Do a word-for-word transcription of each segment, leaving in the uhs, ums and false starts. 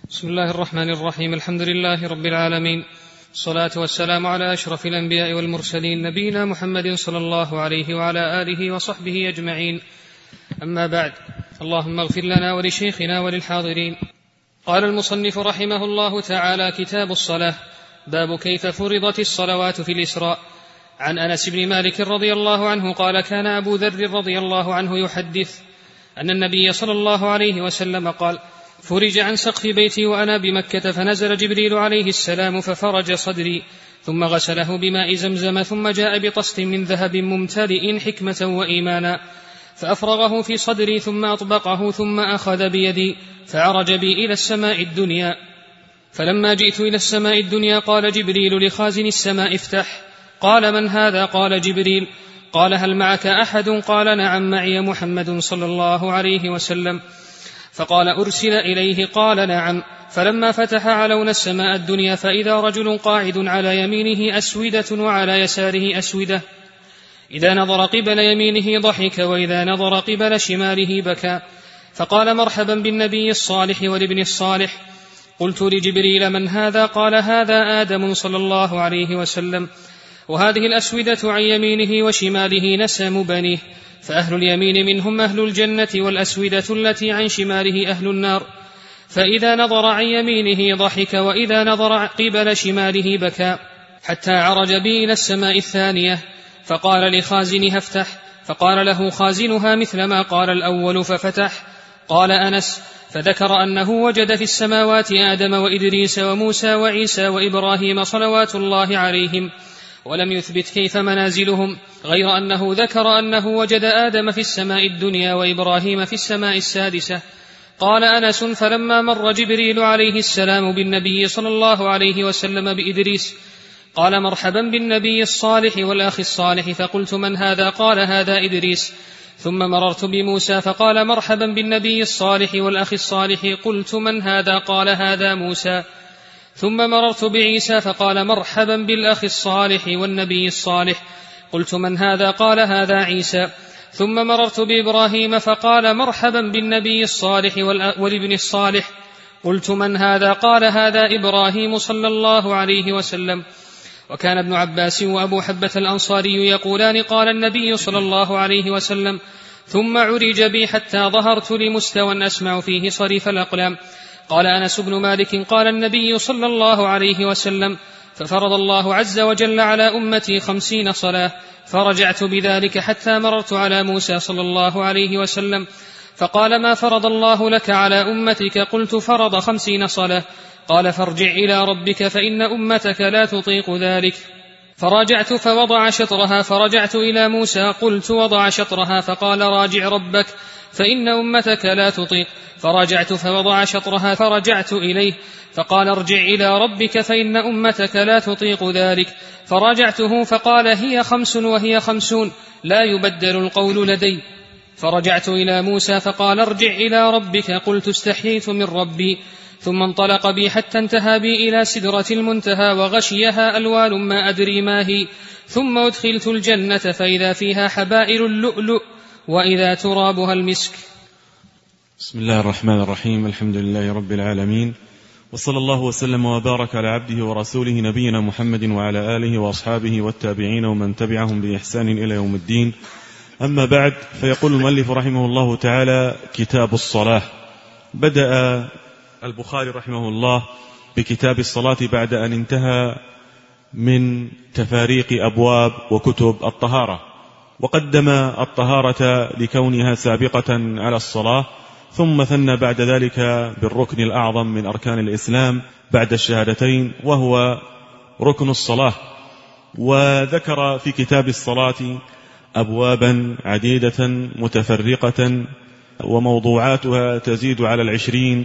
بسم الله الرحمن الرحيم. الحمد لله رب العالمين، الصلاة والسلام على أشرف الأنبياء والمرسلين، نبينا محمد صلى الله عليه وعلى آله وصحبه أجمعين. أما بعد، اللهم اغفر لنا ولشيخنا وللحاضرين. قال المصنف رحمه الله تعالى: كتاب الصلاة. باب كيف فرضت الصلوات في الإسراء. عن أنس بن مالك رضي الله عنه قال: كان أبو ذر رضي الله عنه يحدث أن النبي صلى الله عليه وسلم قال: فرج عن سقف بيتي وأنا بمكة، فنزل جبريل عليه السلام ففرج صدري، ثم غسله بماء زمزم، ثم جاء بطست من ذهب ممتلئ حكمة وإيمانا، فأفرغه في صدري، ثم أطبقه، ثم أخذ بيدي فعرج بي إلى السماء الدنيا. فلما جئت إلى السماء الدنيا قال جبريل لخازن السماء: افتح. قال: من هذا؟ قال: جبريل. قال: هل معك أحد؟ قال: نعم، معي محمد صلى الله عليه وسلم. فقال: أرسل إليه؟ قال: نعم. فلما فتح علونا السماء الدنيا فإذا رجل قاعد على يمينه أسودة وعلى يساره أسودة، إذا نظر قبل يمينه ضحك، وإذا نظر قبل شماله بكى. فقال: مرحبا بالنبي الصالح والابن الصالح. قلت لجبريل: من هذا؟ قال: هذا آدم صلى الله عليه وسلم، وهذه الأسودة عن يمينه وشماله نسم بنيه، فأهل اليمين منهم أهل الجنة، والأسودة التي عن شماله أهل النار. فإذا نظر عن يمينه ضحك، وإذا نظر قبل شماله بكى، حتى عرج بي إلى السماء الثانية. فقال لخازنها: افتح. فقال له خازنها مثل ما قال الأول ففتح. قال أنس: فذكر أنه وجد في السماوات آدم وإدريس وموسى وعيسى وإبراهيم صلوات الله عليهم، ولم يثبت كيف منازلهم، غير أنه ذكر أنه وجد آدم في السماء الدنيا وإبراهيم في السماء السادسة. قال أنس: فلما مر جبريل عليه السلام بالنبي صلى الله عليه وسلم بإدريس قال: مرحبا بالنبي الصالح والأخ الصالح. فقلت: من هذا؟ قال: هذا إدريس. ثم مررت بموسى فقال: مرحبا بالنبي الصالح والأخ الصالح. قلت: من هذا؟ قال: هذا موسى. ثم مررت بعيسى فقال: مرحبا بالأخ الصالح والنبي الصالح. قلت: من هذا؟ قال: هذا عيسى. ثم مررت بإبراهيم فقال: مرحبا بالنبي الصالح والابن الصالح. قلت: من هذا؟ قال: هذا إبراهيم صلى الله عليه وسلم. وكان ابن عباس وأبو حبة الأنصاري يقولان: قال النبي صلى الله عليه وسلم: ثم عرج بي حتى ظهرت لمستوى أسمع فيه صريف الأقلام. قال أنس بن مالك: قال النبي صلى الله عليه وسلم: ففرض الله عز وجل على أمتي خمسين صلاة، فرجعت بذلك حتى مررت على موسى صلى الله عليه وسلم فقال: ما فرض الله لك على أمتك؟ قلت: فرض خمسين صلاة. قال: فارجع إلى ربك فإن أمتك لا تطيق ذلك. فراجعت فوضع شطرها، فرجعت إلى موسى قلت: وضع شطرها. فقال: راجع ربك فإن أمتك لا تطيق. فرجعت فوضع شطرها، فرجعت إليه فقال: ارجع إلى ربك فإن أمتك لا تطيق ذلك. فرجعته فقال: هي خمس وهي خمسون، لا يبدل القول لدي. فرجعت إلى موسى فقال: ارجع إلى ربك. قلت: استحييت من ربي. ثم انطلق بي حتى انتهى بي إلى سدرة المنتهى، وغشيها ألوان ما أدري ما هي. ثم أدخلت الجنة فإذا فيها حبائل اللؤلؤ، وإذا ترابها المسك. بسم الله الرحمن الرحيم. الحمد لله رب العالمين، وصلى الله وسلم وبارك على عبده ورسوله نبينا محمد وعلى آله وأصحابه والتابعين ومن تبعهم بإحسان إلى يوم الدين. أما بعد، فيقول المؤلف رحمه الله تعالى: كتاب الصلاة. بدأ البخاري رحمه الله بكتاب الصلاة بعد أن انتهى من تفاريق أبواب وكتب الطهارة، وقدم الطهارة لكونها سابقة على الصلاة، ثم ثنى بعد ذلك بالركن الأعظم من أركان الإسلام بعد الشهادتين، وهو ركن الصلاة. وذكر في كتاب الصلاة أبوابا عديدة متفرقة وموضوعاتها تزيد على العشرين،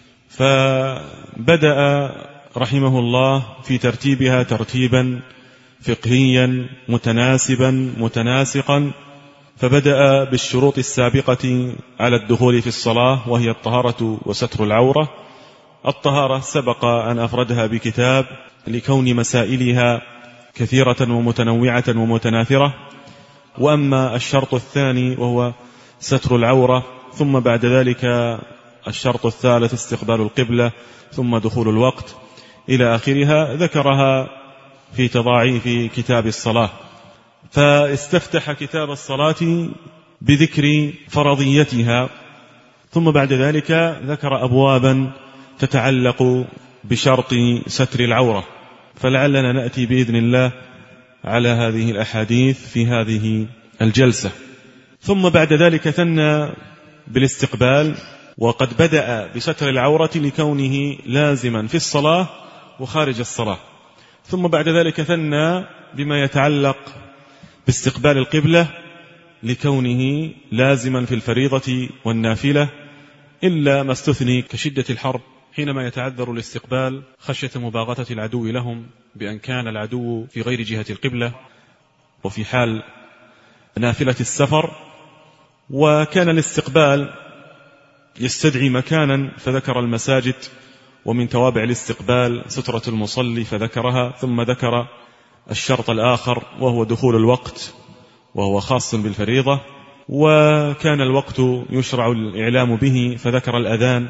فبدأ رحمه الله في ترتيبها ترتيبا فقهيا متناسبا متناسقا. فبدأ بالشروط السابقة على الدخول في الصلاة، وهي الطهارة وستر العورة. الطهارة سبق أن أفردها بكتاب لكون مسائلها كثيرة ومتنوعة ومتناثرة. وأما الشرط الثاني وهو ستر العورة، ثم بعد ذلك الشرط الثالث استقبال القبلة، ثم دخول الوقت إلى آخرها ذكرها في تضاعيف كتاب الصلاة. فاستفتح كتاب الصلاة بذكر فرضيتها، ثم بعد ذلك ذكر أبوابا تتعلق بشرط ستر العورة، فلعلنا نأتي بإذن الله على هذه الأحاديث في هذه الجلسة. ثم بعد ذلك ثنى بالاستقبال، وقد بدأ بستر العورة لكونه لازما في الصلاة وخارج الصلاة، ثم بعد ذلك ثنى بما يتعلق باستقبال القبلة لكونه لازما في الفريضة والنافلة، إلا ما استثني كشدة الحرب حينما يتعذر الاستقبال خشية مباغتة العدو لهم بأن كان العدو في غير جهة القبلة، وفي حال نافلة السفر. وكان الاستقبال يستدعي مكانا فذكر المساجد، ومن توابع الاستقبال سترة المصلي فذكرها، ثم ذكر الشرط الآخر وهو دخول الوقت، وهو خاص بالفريضة، وكان الوقت يشرع الإعلام به فذكر الأذان،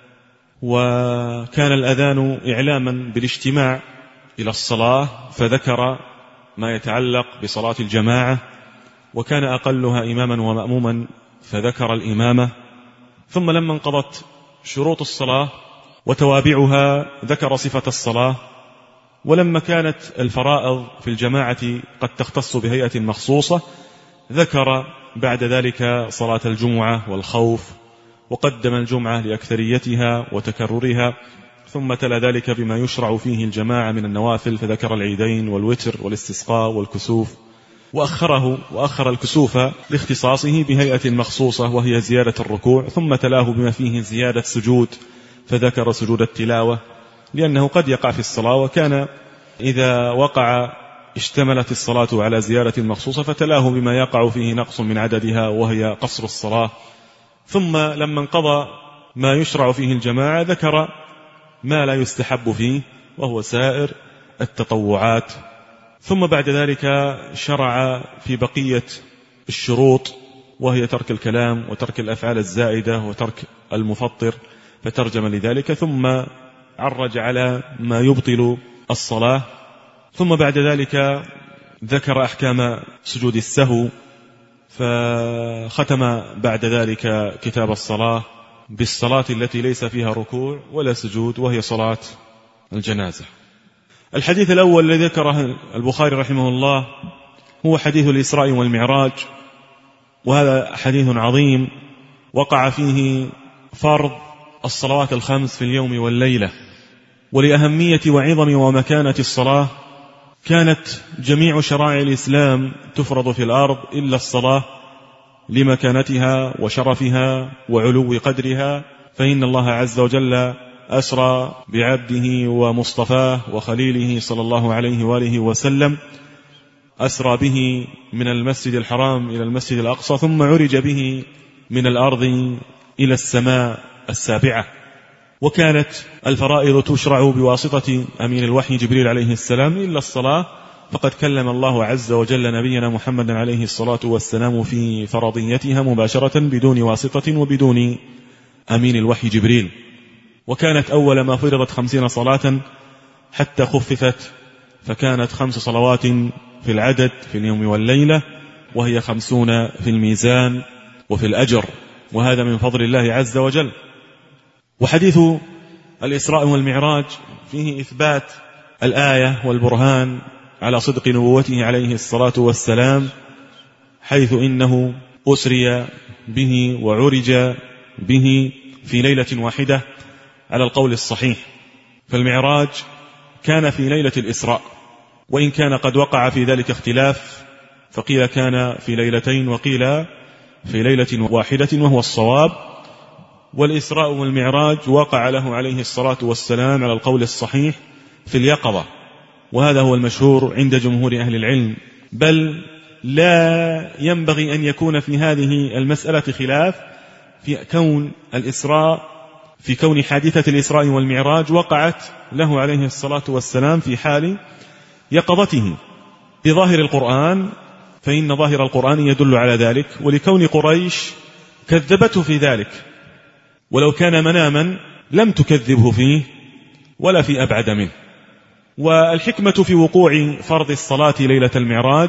وكان الأذان إعلاما بالاجتماع إلى الصلاة فذكر ما يتعلق بصلاة الجماعة، وكان أقلها إماما ومأموما فذكر الإمامة. ثم لما انقضت شروط الصلاة وتوابعها ذكر صفة الصلاة، ولما كانت الفرائض في الجماعة قد تختص بهيئة مخصوصة ذكر بعد ذلك صلاة الجمعة والخوف، وقدم الجمعة لأكثريتها وتكررها، ثم تلا ذلك بما يشرع فيه الجماعة من النوافل فذكر العيدين والوتر والاستسقاء والكسوف، وأخره وأخر الكسوف لاختصاصه بهيئة مخصوصة وهي زيادة الركوع، ثم تلاه بما فيه زيادة سجود فذكر سجود التلاوة، لأنه قد يقع في الصلاة، وكان إذا وقع اشتملت الصلاة على زيادة مخصوصة فتلاه بما يقع فيه نقص من عددها وهي قصر الصلاة. ثم لما انقضى ما يشرع فيه الجماعة ذكر ما لا يستحب فيه وهو سائر التطوعات. ثم بعد ذلك شرع في بقية الشروط، وهي ترك الكلام وترك الأفعال الزائدة وترك المفطر، فترجم لذلك، ثم عرج على ما يبطل الصلاة. ثم بعد ذلك ذكر أحكام سجود السهو، فختم بعد ذلك كتاب الصلاة بالصلاة التي ليس فيها ركوع ولا سجود، وهي صلاة الجنازة. الحديث الأول الذي ذكره البخاري رحمه الله هو حديث الإسراء والمعراج، وهذا حديث عظيم وقع فيه فرض الصلوات الخمس في اليوم والليلة. ولأهمية وعظم ومكانة الصلاة كانت جميع شرائع الإسلام تفرض في الأرض إلا الصلاة لمكانتها وشرفها وعلو قدرها، فإن الله عز وجل أسرى بعبده ومصطفاه وخليله صلى الله عليه وآله وسلم، أسرى به من المسجد الحرام إلى المسجد الأقصى، ثم عرج به من الأرض إلى السماء السابعة. وكانت الفرائض تشرع بواسطة أمين الوحي جبريل عليه السلام إلا الصلاة، فقد كلم الله عز وجل نبينا محمد عليه الصلاة والسلام في فرضيتها مباشرة بدون واسطة وبدون أمين الوحي جبريل. وكانت أول ما فرضت خمسين صلاة حتى خففت فكانت خمس صلوات في العدد في اليوم والليلة، وهي خمسون في الميزان وفي الأجر، وهذا من فضل الله عز وجل. وحديث الإسراء والمعراج فيه إثبات الآية والبرهان على صدق نبوته عليه الصلاة والسلام، حيث إنه أسري به وعرج به في ليلة واحدة على القول الصحيح. فالمعراج كان في ليلة الإسراء، وإن كان قد وقع في ذلك اختلاف، فقيل كان في ليلتين وقيل في ليلة واحدة وهو الصواب. والإسراء والمعراج وقع له عليه الصلاة والسلام على القول الصحيح في اليقظة، وهذا هو المشهور عند جمهور أهل العلم، بل لا ينبغي أن يكون في هذه المسألة خلاف في كون الإسراء في كون حادثة الإسراء والمعراج وقعت له عليه الصلاة والسلام في حال يقظته بظاهر القرآن، فإن ظاهر القرآن يدل على ذلك، ولكون قريش كذبته في ذلك ولو كان مناما لم تكذبه فيه ولا في أبعد منه. والحكمة في وقوع فرض الصلاة ليلة المعراج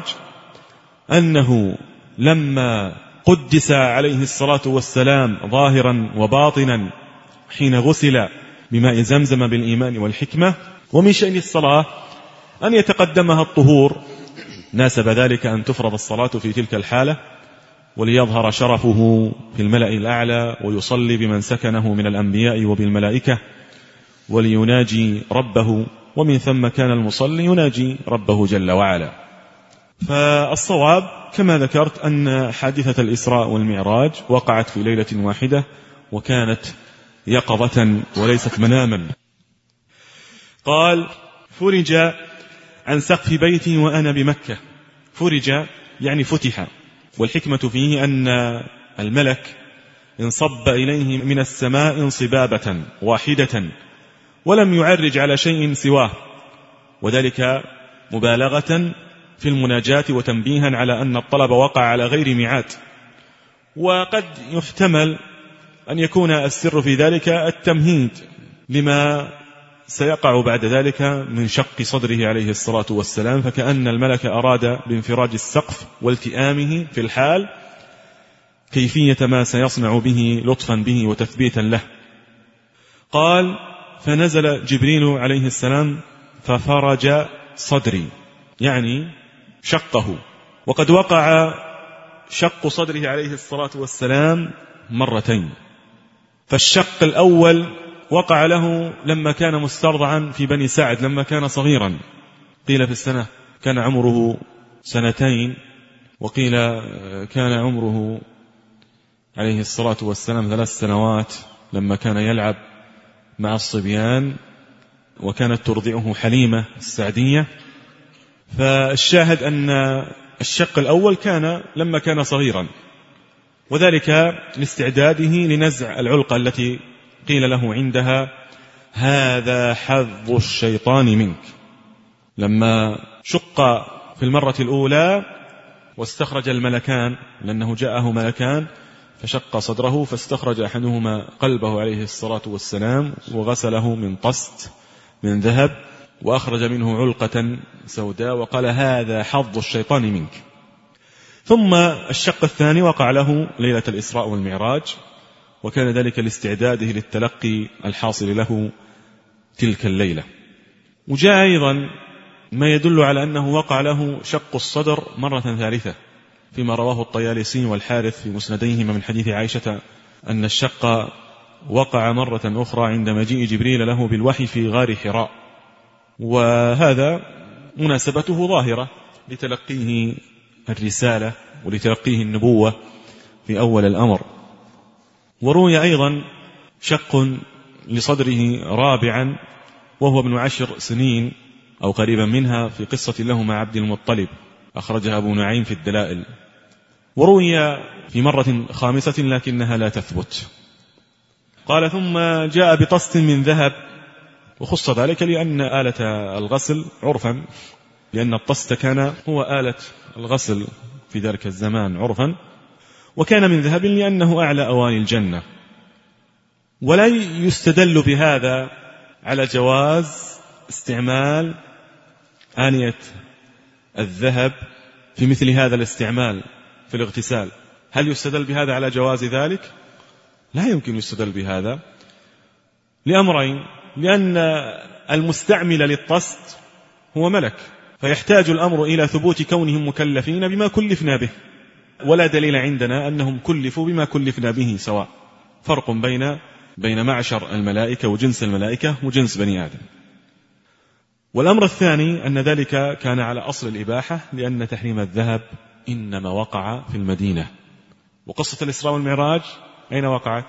أنه لما قدس عليه الصلاة والسلام ظاهرا وباطنا حين غسل بماء زمزم بالإيمان والحكمة، ومن شأن الصلاة أن يتقدمها الطهور، ناسب ذلك أن تفرض الصلاة في تلك الحالة وليظهر شرفه في الملأ الأعلى ويصلي بمن سكنه من الأنبياء وبالملائكة وليناجي ربه، ومن ثم كان المصلي يناجي ربه جل وعلا. فالصواب كما ذكرت أن حادثة الإسراء والمعراج وقعت في ليلة واحدة وكانت يقظة وليست مناما. قال: فرج عن سقف بيتي وأنا بمكة. فرج يعني فتح، والحكمة فيه أن الملك انصب إليه من السماء انصبابة واحدة ولم يعرج على شيء سواه، وذلك مبالغة في المناجاة وتنبيها على أن الطلب وقع على غير ميعاد. وقد يحتمل أن يكون السر في ذلك التمهيد لما سيقع بعد ذلك من شق صدره عليه الصلاة والسلام، فكأن الملك أراد بانفراج السقف والتئامه في الحال كيفية ما سيصنع به لطفا به وتثبيتا له. قال: فنزل جبريل عليه السلام ففرج صدري، يعني شقه. وقد وقع شق صدره عليه الصلاة والسلام مرتين، فالشق الأول وقع له لما كان مسترضعا في بني سعد لما كان صغيرا، قيل في السنة كان عمره سنتين، وقيل كان عمره عليه الصلاة والسلام ثلاث سنوات لما كان يلعب مع الصبيان وكانت ترضعه حليمة السعدية. فالشاهد أن الشق الأول كان لما كان صغيرا، وذلك لاستعداده لنزع العلقة التي قيل له عندها: هذا حظ الشيطان منك. لما شق في المرة الأولى واستخرج الملكان، لأنه جاءه ملكان فشق صدره، فاستخرج أحدهما قلبه عليه الصلاة والسلام وغسله من طست من ذهب وأخرج منه علقة سوداء وقال: هذا حظ الشيطان منك. ثم الشق الثاني وقع له ليلة الإسراء والمعراج، وكان ذلك لاستعداده للتلقي الحاصل له تلك الليلة. وجاء أيضا ما يدل على أنه وقع له شق الصدر مرة ثالثة فيما رواه الطيالسي والحارث في مسنديهما من حديث عائشة أن الشق وقع مرة أخرى عند مجيء جبريل له بالوحي في غار حراء، وهذا مناسبته ظاهرة لتلقيه الرسالة ولتلقيه النبوة في أول الأمر. وروي أيضا شق لصدره رابعا وهو ابن عشر سنين أو قريبا منها في قصة له مع عبد المطلب، أخرجها أبو نعيم في الدلائل. وروي في مرة خامسة لكنها لا تثبت. قال: ثم جاء بطست من ذهب، وخص ذلك لأن آلة الغسل عرفا، لأن الطست كان هو آلة الغسل في ذلك الزمان عرفا، وكان من ذهب لأنه أعلى أواني الجنة. ولا يستدل بهذا على جواز استعمال آنية الذهب في مثل هذا الاستعمال في الاغتسال. هل يستدل بهذا على جواز ذلك؟ لا يمكن يستدل بهذا لأمرين: لأن المستعمل للطست هو ملك، فيحتاج الأمر إلى ثبوت كونهم مكلفين بما كلفنا به، ولا دليل عندنا أنهم كلفوا بما كلفنا به سواء. فرق بين بين معشر الملائكة وجنس الملائكة وجنس بني آدم. والأمر الثاني أن ذلك كان على أصل الإباحة، لأن تحريم الذهب إنما وقع في المدينة. وقصة الإسراء والمعراج أين وقعت؟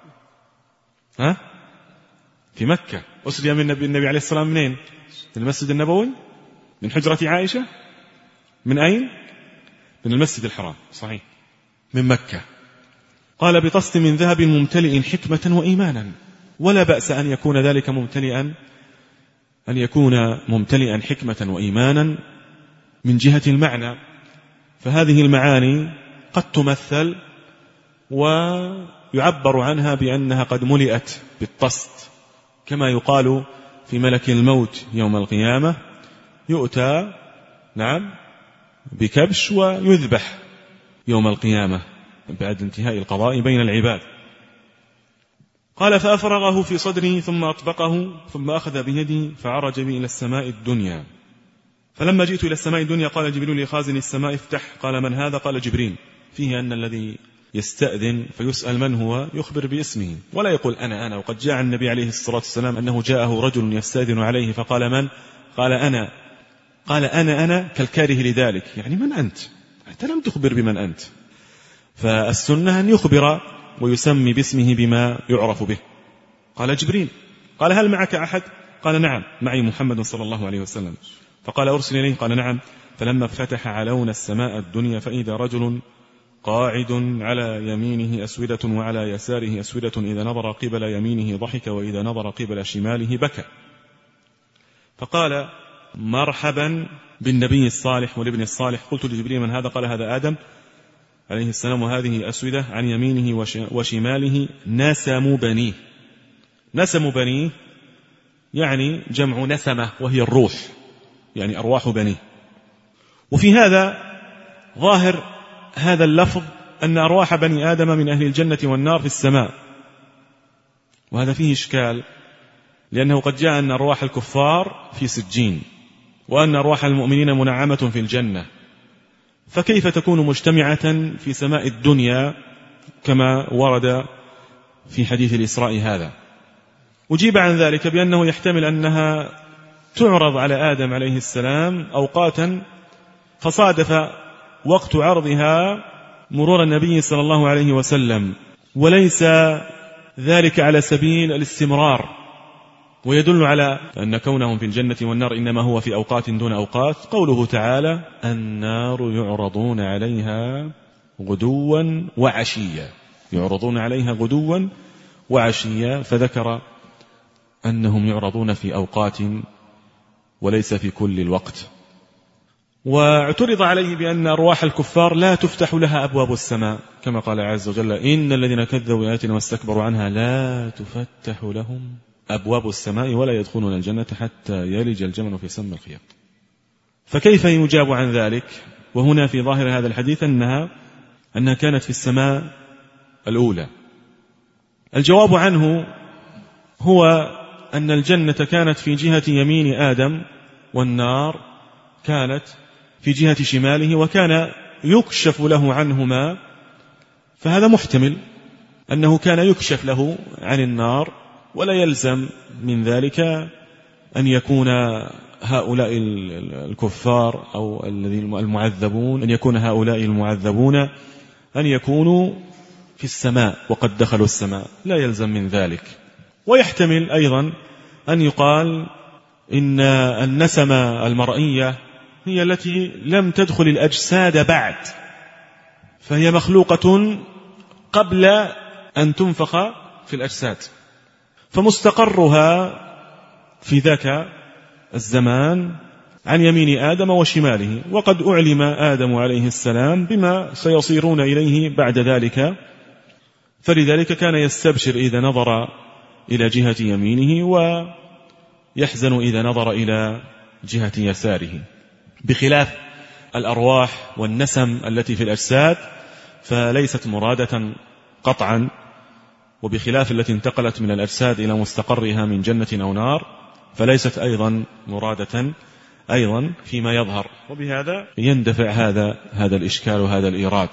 ها؟ في مكة. أسري من النبي, النبي عليه السلام منين؟ من المسجد النبوي؟ من حجرة عائشة؟ من أين؟ من المسجد الحرام. صحيح، من مكة. قال: بطست من ذهب ممتلئ حكمة وإيمانا. ولا بأس أن يكون ذلك ممتلئا أن يكون ممتلئا حكمة وإيمانا من جهة المعنى، فهذه المعاني قد تمثل يعبر عنها بأنها قد ملئت بالطست، كما يقال في ملك الموت يوم القيامة يؤتى نعم بكبش ويذبح يوم القيامة بعد انتهاء القضاء بين العباد. قال فأفرغه في صدري ثم أطبقه ثم أخذ بيدي فعرج بي إلى السماء الدنيا. فلما جئت إلى السماء الدنيا قال جبريل لخازن السماء افتح. قال من هذا؟ قال جبريل. فيه أن الذي يستأذن فيسأل من هو يخبر باسمه ولا يقول أنا أنا. وقد جاء النبي عليه الصلاة والسلام أنه جاءه رجل يستأذن عليه فقال من؟ قال أنا. قال أنا أنا كالكاره لذلك، يعني من أنت؟ أنت لم تخبر بمن أنت. فالسنة أن يخبر ويسمي باسمه بما يعرف به. قال جبريل. قال هل معك أحد؟ قال نعم معي محمد صلى الله عليه وسلم. فقال أرسل إليه. قال نعم. فلما فتح علون السماء الدنيا فإذا رجل قاعد على يمينه أسودة وعلى يساره أسودة، إذا نظر قبل يمينه ضحك وإذا نظر قبل شماله بكى. فقال مرحبا بالنبي الصالح والابن الصالح. قلت لجبريل من هذا؟ قال هذا آدم عليه السلام وهذه أسودة عن يمينه وشماله نسم بنيه. نسم بنيه يعني جمع نسمة وهي الروح، يعني أرواح بنيه. وفي هذا ظاهر هذا اللفظ أن أرواح بني آدم من أهل الجنة والنار في السماء، وهذا فيه إشكال، لأنه قد جاء أن أرواح الكفار في سجين وأن أرواح المؤمنين منعمة في الجنة، فكيف تكون مجتمعة في سماء الدنيا كما ورد في حديث الإسراء هذا؟ أجيب عن ذلك بأنه يحتمل أنها تعرض على آدم عليه السلام أوقاتا فصادف وقت عرضها مرور النبي صلى الله عليه وسلم، وليس ذلك على سبيل الاستمرار، ويدل على أن كونهم في الجنة والنار إنما هو في أوقات دون أوقات. قوله تعالى النار يعرضون عليها غدوا وعشيا، يعرضون عليها غدوا وعشيا، فذكر أنهم يعرضون في أوقات وليس في كل الوقت. واعترض عليه بأن أرواح الكفار لا تفتح لها أبواب السماء، كما قال عز وجل إن الذين كذبوا بآياتنا واستكبروا عنها لا تفتح لهم أبواب السماء ولا يدخلون الجنة حتى يلج الجمل في سم الخياط. فكيف يجاب عن ذلك؟ وهنا في ظاهر هذا الحديث أنها أنها كانت في السماء الأولى. الجواب عنه هو أن الجنة كانت في جهة يمين آدم والنار كانت في جهة شماله، وكان يكشف له عنهما، فهذا محتمل أنه كان يكشف له عن النار، ولا يلزم من ذلك أن يكون هؤلاء الكفار أو المعذبون أن يكون هؤلاء المعذبون أن يكونوا في السماء وقد دخلوا السماء، لا يلزم من ذلك. ويحتمل أيضا أن يقال إن النسمة المرئية هي التي لم تدخل الأجساد بعد، فهي مخلوقة قبل أن تنفخ في الأجساد، فمستقرها في ذاك الزمان عن يمين آدم وشماله. وقد أعلم آدم عليه السلام بما سيصيرون إليه بعد ذلك، فلذلك كان يستبشر إذا نظر إلى جهة يمينه ويحزن إذا نظر إلى جهة يساره، بخلاف الأرواح والنسم التي في الأجساد فليست مرادة قطعا، وبخلاف التي انتقلت من الأجساد إلى مستقرها من جنة أو نار فليست أيضا مرادة أيضا فيما يظهر. وبهذا يندفع هذا هذا الإشكال وهذا الإيراد،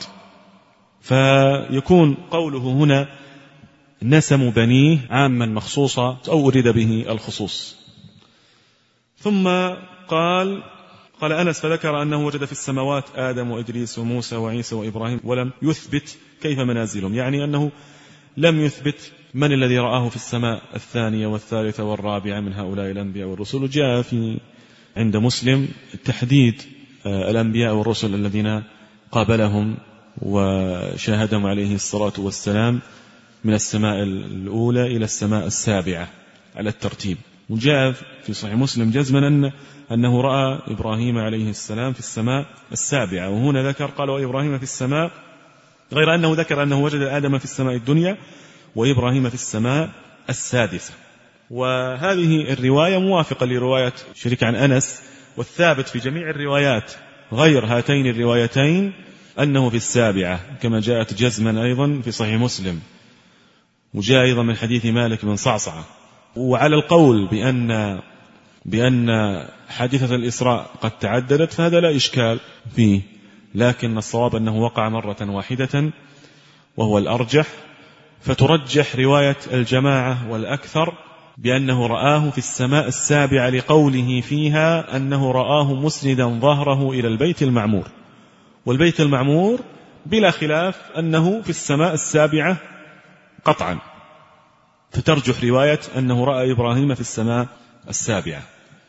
فيكون قوله هنا نسم بنيه عاما مخصوصا أو أريد به الخصوص. ثم قال قال أنس فذكر أنه وجد في السماوات آدم وإدريس وموسى وعيسى وإبراهيم ولم يثبت كيف منازلهم، يعني أنه لم يثبت من الذي رآه في السماء الثانية والثالثة والرابعة من هؤلاء الأنبياء والرسل. جاء في عند مسلم تحديد الأنبياء والرسل الذين قابلهم وشاهدهم عليه الصلاة والسلام من السماء الأولى إلى السماء السابعة على الترتيب. وجاء في صحيح مسلم جزما أن أنه رأى إبراهيم عليه السلام في السماء السابعة، وهنا ذكر قال وإبراهيم في السماء غير أنه ذكر أنه وجد آدم في السماء الدنيا وإبراهيم في السماء السادسة. وهذه الرواية موافقة لرواية شريك عن أنس، والثابت في جميع الروايات غير هاتين الروايتين أنه في السابعة، كما جاءت جزما أيضا في صحيح مسلم، وجاء أيضا من حديث مالك بن صعصعة. وعلى القول بأن بأن حادثة الإسراء قد تعددت فهذا لا إشكال فيه، لكن الصواب أنه وقع مرة واحدة وهو الأرجح، فترجح رواية الجماعة والأكثر بأنه رآه في السماء السابعة لقوله فيها أنه رآه مسندا ظهره إلى البيت المعمور، والبيت المعمور بلا خلاف أنه في السماء السابعة قطعا، فترجح رواية أنه رأى إبراهيم في السماء السابعة،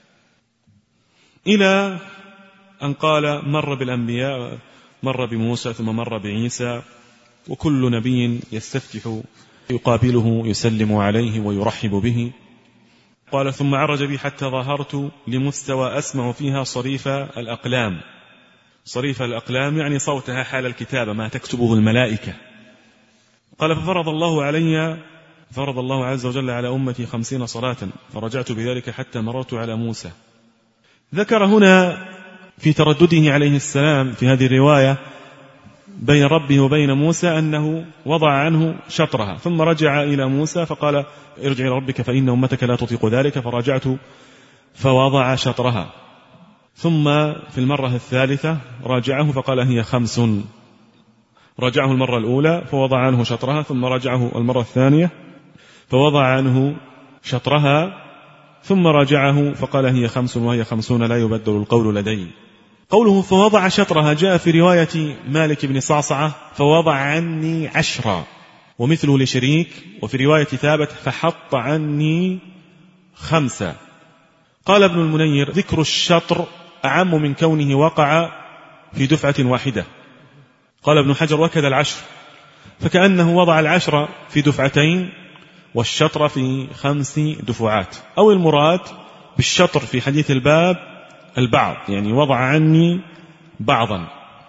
إلى أن قال مر بالأنبياء، مر بموسى ثم مر بعيسى، وكل نبي يستفتح يقابله يسلم عليه ويرحب به. قال ثم عرج بي حتى ظهرت لمستوى أسمع فيها صريف الأقلام. صريف الأقلام يعني صوتها حال الكتابة، ما تكتبه الملائكة. قال ففرض الله علي فرض الله عز وجل على أمتي خمسين صلاة، فرجعت بذلك حتى مررت على موسى. ذكر هنا في تردده عليه السلام في هذه الرواية بين ربه وبين موسى أنه وضع عنه شطرها، ثم رجع إلى موسى فقال ارجع إلى ربك فإن أمتك لا تطيق ذلك، فرجعت فوضع شطرها. ثم في المرة الثالثة راجعه فقال هي خمس، رجعه المرة الأولى فوضع عنه شطرها، ثم رجعه المرة الثانية فوضع عنه شطرها، ثم رجعه فقال هي خمس وهي خمسون لا يبدل القول لدي. قوله فوضع شطرها جاء في رواية مالك بن صعصعة فوضع عني عشرا، ومثله لشريك، وفي رواية ثابت فحط عني خمسة. قال ابن المنير ذكر الشطر أعم من كونه وقع في دفعة واحدة. قال ابن حجر وكذا العشر، فكأنه وضع العشر في دفعتين والشطر في خمس دفعات، أو المراد بالشطر في حديث الباب البعض، يعني وضع عني بعضا.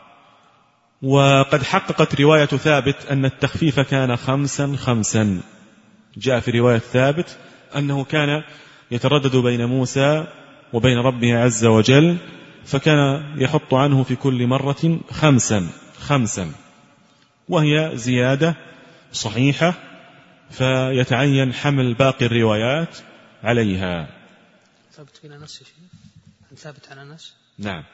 وقد حققت رواية ثابت أن التخفيف كان خمسا خمسا، جاء في رواية ثابت أنه كان يتردد بين موسى وبين ربه عز وجل، فكان يحط عنه في كل مرة خمسا خمسا، وهي زيادة صحيحة، فيتعين حمل باقي الروايات عليها. ثابت بين نفس الشيء، ثابت عن أنس. نعم،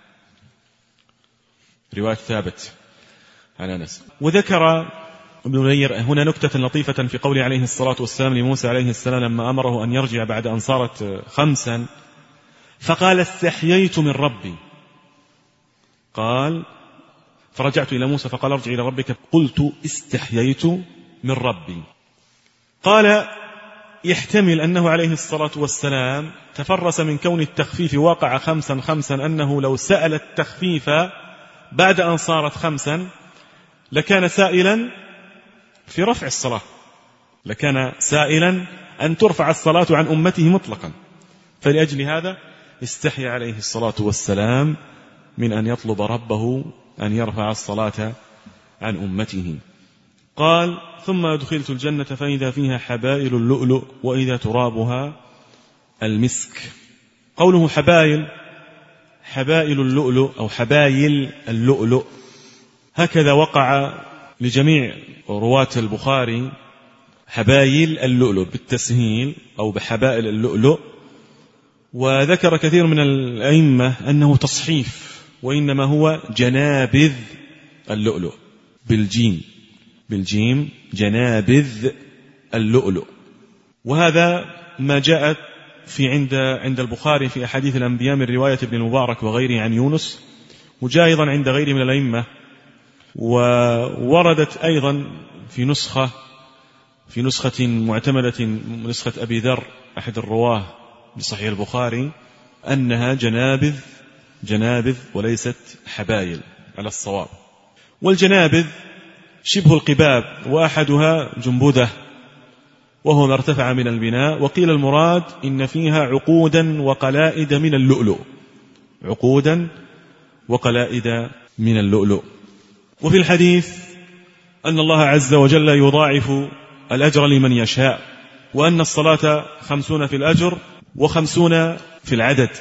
رواية ثابت عن أنس. وذكر ابن منير هنا نكتة لطيفة في قوله عليه الصلاة والسلام لموسى عليه السلام لما أمره أن يرجع بعد أن صارت خمسا، فقال استحييت من ربي. قال فرجعت إلى موسى فقال ارجع إلى ربك، قلت استحييت من ربي. قال يحتمل أنه عليه الصلاة والسلام تفرس من كون التخفيف واقع خمسا خمسا، أنه لو سأل التخفيف بعد أن صارت خمسا لكان سائلا في رفع الصلاة، لكان سائلا أن ترفع الصلاة عن أمته مطلقا، فلأجل هذا استحي عليه الصلاة والسلام من أن يطلب ربه أن يرفع الصلاة عن أمته. قال ثم أدخلت الجنة فإذا فيها حبائل اللؤلؤ وإذا ترابها المسك. قوله حبائل حبائل اللؤلؤ أو حبايل اللؤلؤ هكذا وقع لجميع رواة البخاري، حبايل اللؤلؤ بالتسهيل أو بحبائل اللؤلؤ. وذكر كثير من الأئمة أنه تصحيف، وإنما هو جنابذ اللؤلؤ بالجيم بالجيم جنابذ اللؤلؤ. وهذا ما جاءت في عند عند البخاري في أحاديث الأنبياء من رواية ابن المبارك وغيره عن يونس، وجاء أيضا عند غيره من الأئمة. ووردت أيضا في نسخة في نسخة معتمدة نسخة أبي ذر أحد الرواه بصحيح البخاري أنها جنابذ جنابذ وليست حبايل على الصواب. والجنابذ شبه القباب، وأحدها جنبذة وهو ما ارتفع من البناء. وقيل المراد إن فيها عقودا وقلائد من اللؤلؤ عقودا وقلائد من اللؤلؤ. وفي الحديث أن الله عز وجل يضاعف الأجر لمن يشاء، وأن الصلاة خمسون في الأجر وخمسون في العدد.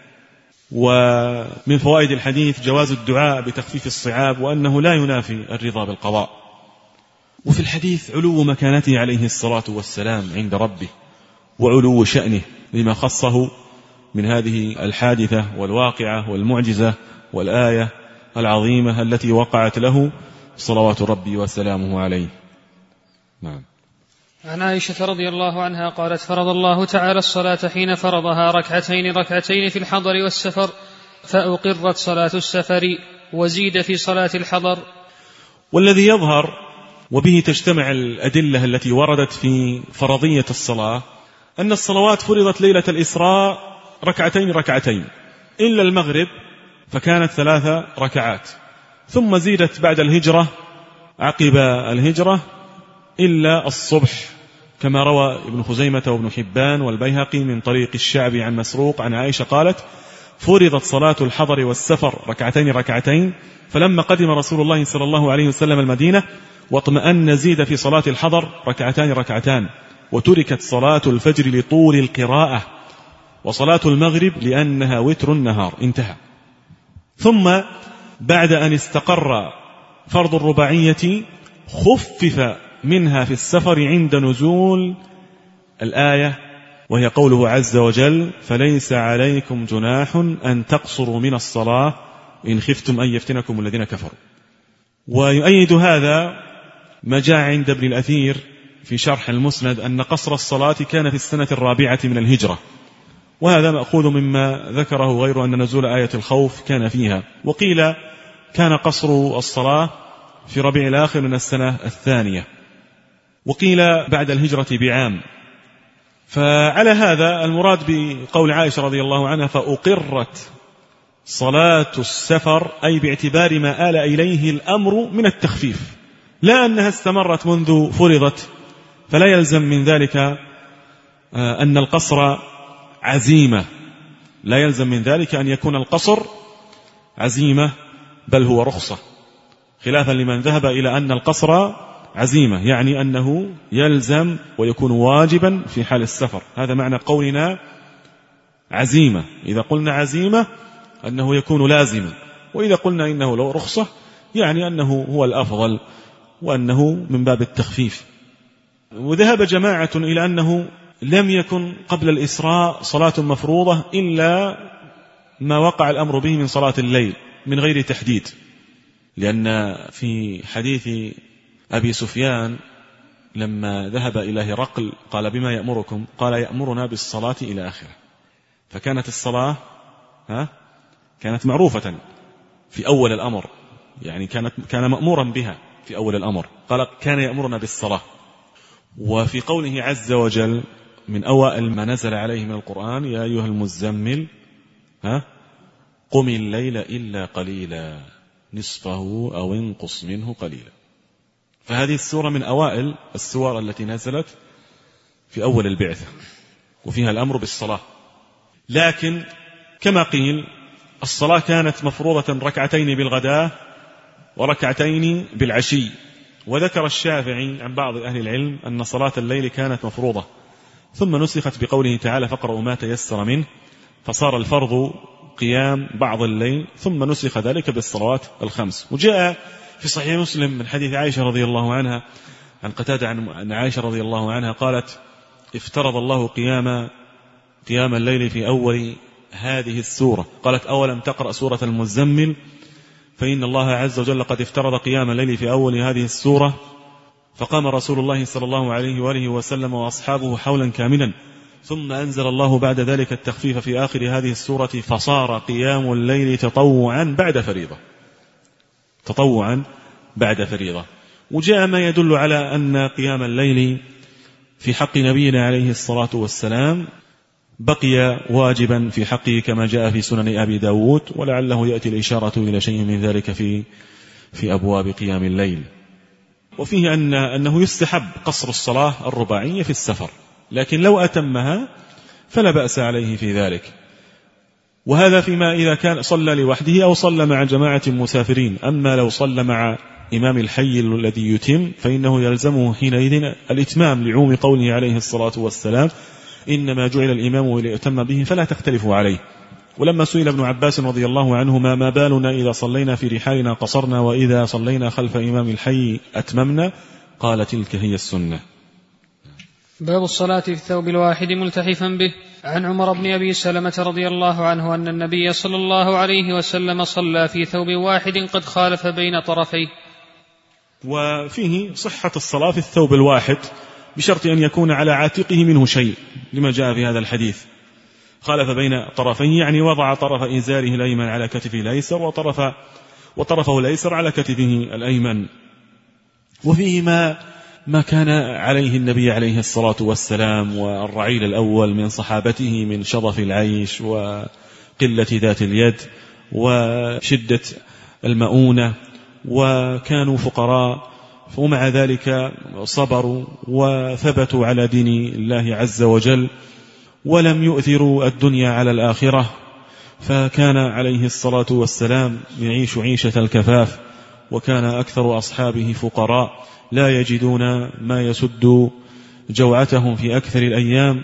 ومن فوائد الحديث جواز الدعاء بتخفيف الصعاب، وأنه لا ينافي الرضا بالقضاء. وفي الحديث علو مكانته عليه الصلاة والسلام عند ربه، وعلو شأنه لما خصه من هذه الحادثة والواقعة والمعجزة والآية العظيمة التي وقعت له صلوات ربي وسلامه عليه. نعم. عن عائشة رضي الله عنها قالت: فرض الله تعالى الصلاة حين فرضها ركعتين ركعتين في الحضر والسفر، فأقرت صلاة السفر وزيد في صلاة الحضر. والذي يظهر وبه تجتمع الأدلة التي وردت في فرضية الصلاة أن الصلوات فرضت ليلة الإسراء ركعتين ركعتين إلا المغرب فكانت ثلاث ركعات، ثم زيدت بعد الهجرة عقب الهجرة إلا الصبح، كما روى ابن خزيمة وابن حبان والبيهقي من طريق الشعبي عن مسروق عن عائشة قالت: فرضت صلاة الحضر والسفر ركعتين ركعتين، فلما قدم رسول الله صلى الله عليه وسلم المدينة واطمأن زيد في صلاة الحضر ركعتان ركعتان، وتركت صلاة الفجر لطول القراءة، وصلاة المغرب لأنها وتر النهار. انتهى. ثم بعد أن استقر فرض الرباعية خفف منها في السفر عند نزول الآية، وهي قوله عز وجل: فليس عليكم جناح أن تقصروا من الصلاة إن خفتم أن يفتنكم الذين كفروا. ويؤيد هذا ما جاء عند ابن الأثير في شرح المسند أن قصر الصلاة كان في السنة الرابعة من الهجرة، وهذا مأخوذ مما ذكره غير أن نزول آية الخوف كان فيها. وقيل كان قصر الصلاة في ربيع الآخر من السنة الثانية، وقيل بعد الهجرة بعام. فعلى هذا المراد بقول عائشة رضي الله عنها: فأقرت صلاة السفر، أي باعتبار ما آل إليه الأمر من التخفيف، لا أنها استمرت منذ فرضت، فلا يلزم من ذلك أن القصر عزيمة، لا يلزم من ذلك أن يكون القصر عزيمة، بل هو رخصة، خلافا لمن ذهب إلى أن القصر عزيمة، يعني أنه يلزم ويكون واجبا في حال السفر. هذا معنى قولنا عزيمة. إذا قلنا عزيمة أنه يكون لازما، وإذا قلنا إنه لو رخصة يعني أنه هو الأفضل وأنه من باب التخفيف. وذهب جماعة إلى أنه لم يكن قبل الإسراء صلاة مفروضة إلا ما وقع الأمر به من صلاة الليل من غير تحديد، لأن في حديث أبي سفيان لما ذهب إلى هرقل قال: بما يأمركم؟ قال: يأمرنا بالصلاة إلى آخره. فكانت الصلاة ها كانت معروفة في أول الأمر، يعني كانت كان مأمورا بها في أول الأمر. قال: كان يأمرنا بالصلاة. وفي قوله عز وجل من أوائل ما نزل عليه من القرآن: يا أيها المزمل ها قم الليل إلا قليلا نصفه أو انقص منه قليلا. فهذه السورة من أوائل السور التي نزلت في أول البعثة، وفيها الأمر بالصلاة. لكن كما قيل الصلاة كانت مفروضة ركعتين بالغداة وركعتين بالعشي. وذكر الشافعي عن بعض أهل العلم أن صلاة الليل كانت مفروضة، ثم نسخت بقوله تعالى: فاقرؤوا ما تيسر منه، فصار الفرض قيام بعض الليل، ثم نسخ ذلك بالصلوات الخمس. وجاء في صحيح مسلم من حديث عائشة رضي الله عنها عن قتادة عن عائشة رضي الله عنها قالت: افترض الله قيام قيام الليل في أول هذه السورة. قالت: أولم تقرأ سورة المزمل؟ فإن الله عز وجل قد افترض قيام الليل في أول هذه السورة. فقام رسول الله صلى الله عليه وآله وسلم وأصحابه حولا كاملا، ثم أنزل الله بعد ذلك التخفيف في آخر هذه السورة، فصار قيام الليل تطوعا بعد فريضة، تطوعا بعد فريضة. وجاء ما يدل على أن قيام الليل في حق نبينا عليه الصلاة والسلام بقي واجبا في حقه كما جاء في سنن أبي داود، ولعله يأتي الإشارة إلى شيء من ذلك في في أبواب قيام الليل. وفيه أن أنه يستحب قصر الصلاة الرباعية في السفر، لكن لو أتمها فلا بأس عليه في ذلك. وهذا فيما إذا كان صلى لوحده أو صلى مع جماعة مسافرين. أما لو صلى مع إمام الحي الذي يتم فإنه يلزمه حينئذ الإتمام لعموم قوله عليه الصلاة والسلام إنما جعل الإمام ليؤتم به فلا تختلفوا عليه. ولما سئل ابن عباس رضي الله عنهما ما بالنا إذا صلينا في رحالنا قصرنا وإذا صلينا خلف إمام الحي أتممنا، قال تلك هي السنة. باب الصلاة في الثوب الواحد ملتحفا به. عن عمر بن أبي سلمة رضي الله عنه أن النبي صلى الله عليه وسلم صلى في ثوب واحد قد خالف بين طرفيه. وفيه صحة الصلاة في الثوب الواحد بشرط أن يكون على عاتقه منه شيء لما جاء في هذا الحديث. خالف بين طرفيه يعني وضع طرف إزاره الأيمن على كتفه الأيسر وطرف وطرفه الأيسر على كتفه الأيمن. وفيه ما ما كان عليه النبي عليه الصلاة والسلام والرعيل الأول من صحابته من شظف العيش وقلة ذات اليد وشدة المؤونة، وكانوا فقراء ومع ذلك صبروا وثبتوا على دين الله عز وجل ولم يؤثروا الدنيا على الآخرة، فكان عليه الصلاة والسلام يعيش عيشة الكفاف، وكان أكثر أصحابه فقراء لا يجدون ما يسد جوعتهم في أكثر الأيام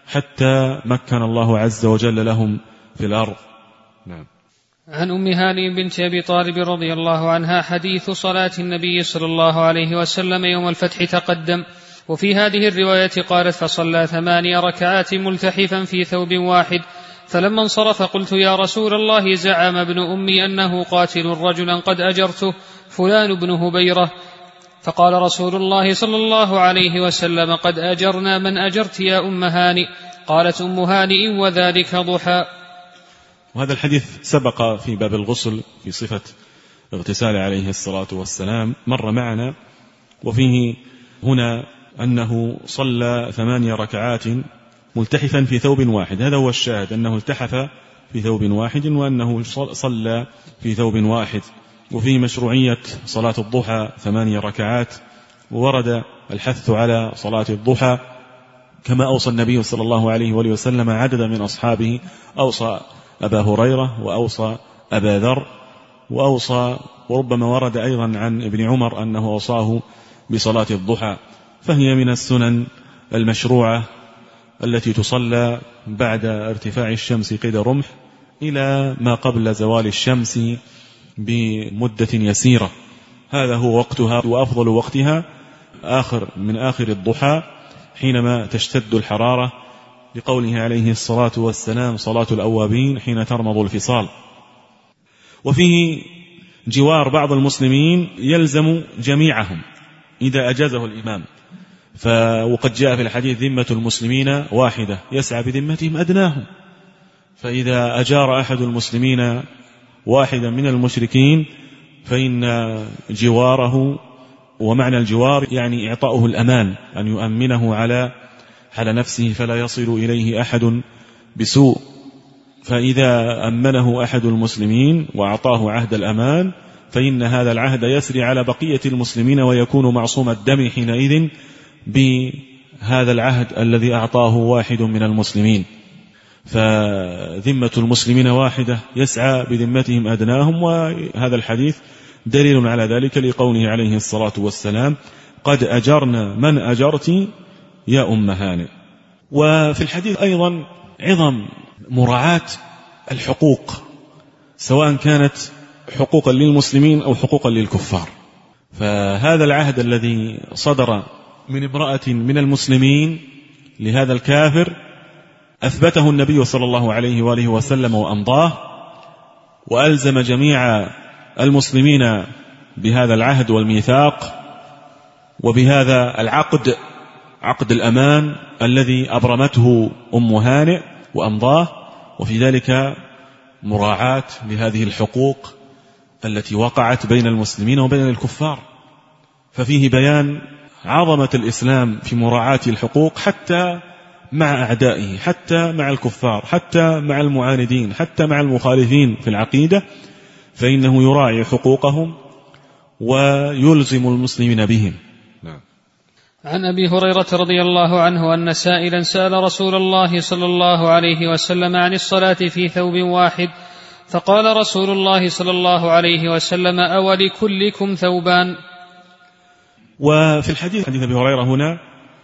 حتى مكن الله عز وجل لهم في الأرض. نعم. عن أم هانئ بنت أبي طالب رضي الله عنها حديث صلاة النبي صلى الله عليه وسلم يوم الفتح تقدم، وفي هذه الرواية قالت فصلى ثماني ركعات ملتحفا في ثوب واحد، فلما انصرف قلت يا رسول الله زعم ابن أمي أنه قاتل رجلا قد أجرته فلان بن هبيرة، فقال رسول الله صلى الله عليه وسلم قد أجرنا من أجرت يا أم هانئ. قالت أم هانئ وذلك ضحى. وهذا الحديث سبق في باب الغسل في صفة اغتسال عليه الصلاة والسلام مر معنا، وفيه هنا أنه صلى ثمانية ركعات ملتحفا في ثوب واحد، هذا هو الشاهد أنه التحف في ثوب واحد وأنه صلى في ثوب واحد. وفيه مشروعية صلاة الضحى ثمانية ركعات، وورد الحث على صلاة الضحى كما أوصى النبي صلى الله عليه وآله وسلم عدد من أصحابه، أوصى أبا هريرة وأوصى أبا ذر وأوصى، وربما ورد أيضا عن ابن عمر أنه أوصاه بصلاة الضحى، فهي من السنن المشروعة التي تصلى بعد ارتفاع الشمس قيد رمح إلى ما قبل زوال الشمس بمدة يسيرة. هذا هو وقتها، وأفضل وقتها آخر من آخر الضحى حينما تشتد الحرارة، لقوله عليه الصلاة والسلام صلاة الأوابين حين ترمض الفصال. وفيه جوار بعض المسلمين يلزم جميعهم إذا أجازه الإمام، وقد جاء في الحديث ذمة المسلمين واحدة يسعى بذمتهم أدناهم، فإذا أجار أحد المسلمين واحدا من المشركين فإن جواره، ومعنى الجوار يعني إعطاؤه الأمان، أن يؤمنه على على نفسه فلا يصل إليه أحد بسوء، فإذا أمنه أحد المسلمين وأعطاه عهد الأمان فإن هذا العهد يسري على بقية المسلمين ويكون معصوم الدم حينئذ بهذا العهد الذي أعطاه واحد من المسلمين. فذمة المسلمين واحدة يسعى بذمتهم أدناهم، وهذا الحديث دليل على ذلك لقوله عليه الصلاة والسلام قد أجرنا من أجرت يا أم هانئ. وفي الحديث أيضا عظم مراعاة الحقوق، سواء كانت حقوقا للمسلمين أو حقوقا للكفار. فهذا العهد الذي صدر من امرأة من المسلمين لهذا الكافر أثبته النبي صلى الله عليه وآله وسلم وأمضاه، وألزم جميع المسلمين بهذا العهد والميثاق وبهذا العقد، عقد الأمان الذي أبرمته أم هانئ وأمضاه، وفي ذلك مراعاة لهذه الحقوق التي وقعت بين المسلمين وبين الكفار. ففيه بيان عظمة الإسلام في مراعاة الحقوق حتى مع أعدائه، حتى مع الكفار، حتى مع المعاندين، حتى مع المخالفين في العقيدة، فإنه يراعي حقوقهم ويلزم المسلمين بهم. نعم. عن أبي هريرة رضي الله عنه أن سائلا سأل رسول الله صلى الله عليه وسلم عن الصلاة في ثوب واحد، فقال رسول الله صلى الله عليه وسلم: أولكلكم ثوبان؟ وفي الحديث حديث أبي هريرة هنا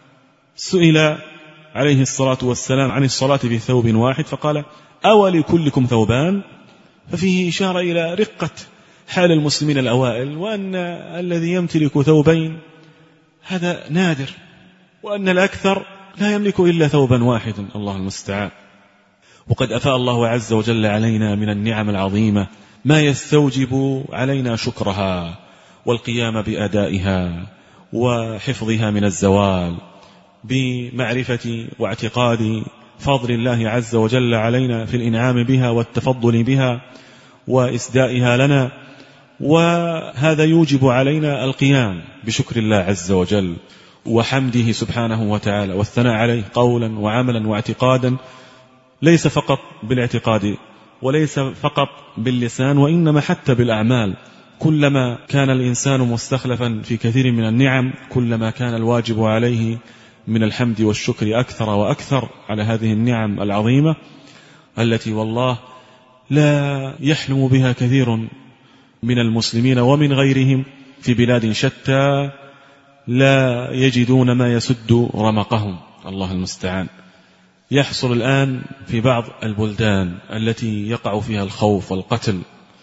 سئل عليه الصلاة والسلام عن الصلاة بثوب واحد فقال: أولكلكم ثوبان؟ ففيه إشارة إلى رقة حال المسلمين الأوائل، وأن الذي يمتلك ثوبين هذا نادر، وأن الأكثر لا يملك إلا ثوبا واحدا، الله المستعان. وقد أفاء الله عز وجل علينا من النعم العظيمة ما يستوجب علينا شكرها والقيام بأدائها وحفظها من الزوال، بمعرفة واعتقاد فضل الله عز وجل علينا في الإنعام بها والتفضل بها وإسدائها لنا. وهذا يوجب علينا القيام بشكر الله عز وجل وحمده سبحانه وتعالى والثناء عليه قولا وعملا واعتقادا، ليس فقط بالاعتقاد وليس فقط باللسان، وإنما حتى بالأعمال. كلما كان الإنسان مستخلفا في كثير من النعم كلما كان الواجب عليه من الحمد والشكر أكثر وأكثر على هذه النعم العظيمة التي والله لا يحلم بها كثير من المسلمين ومن غيرهم في بلاد شتى، لا يجدون ما يسد رمقهم، الله المستعان. يحصل الآن في بعض البلدان التي يقع فيها الخوف والقتل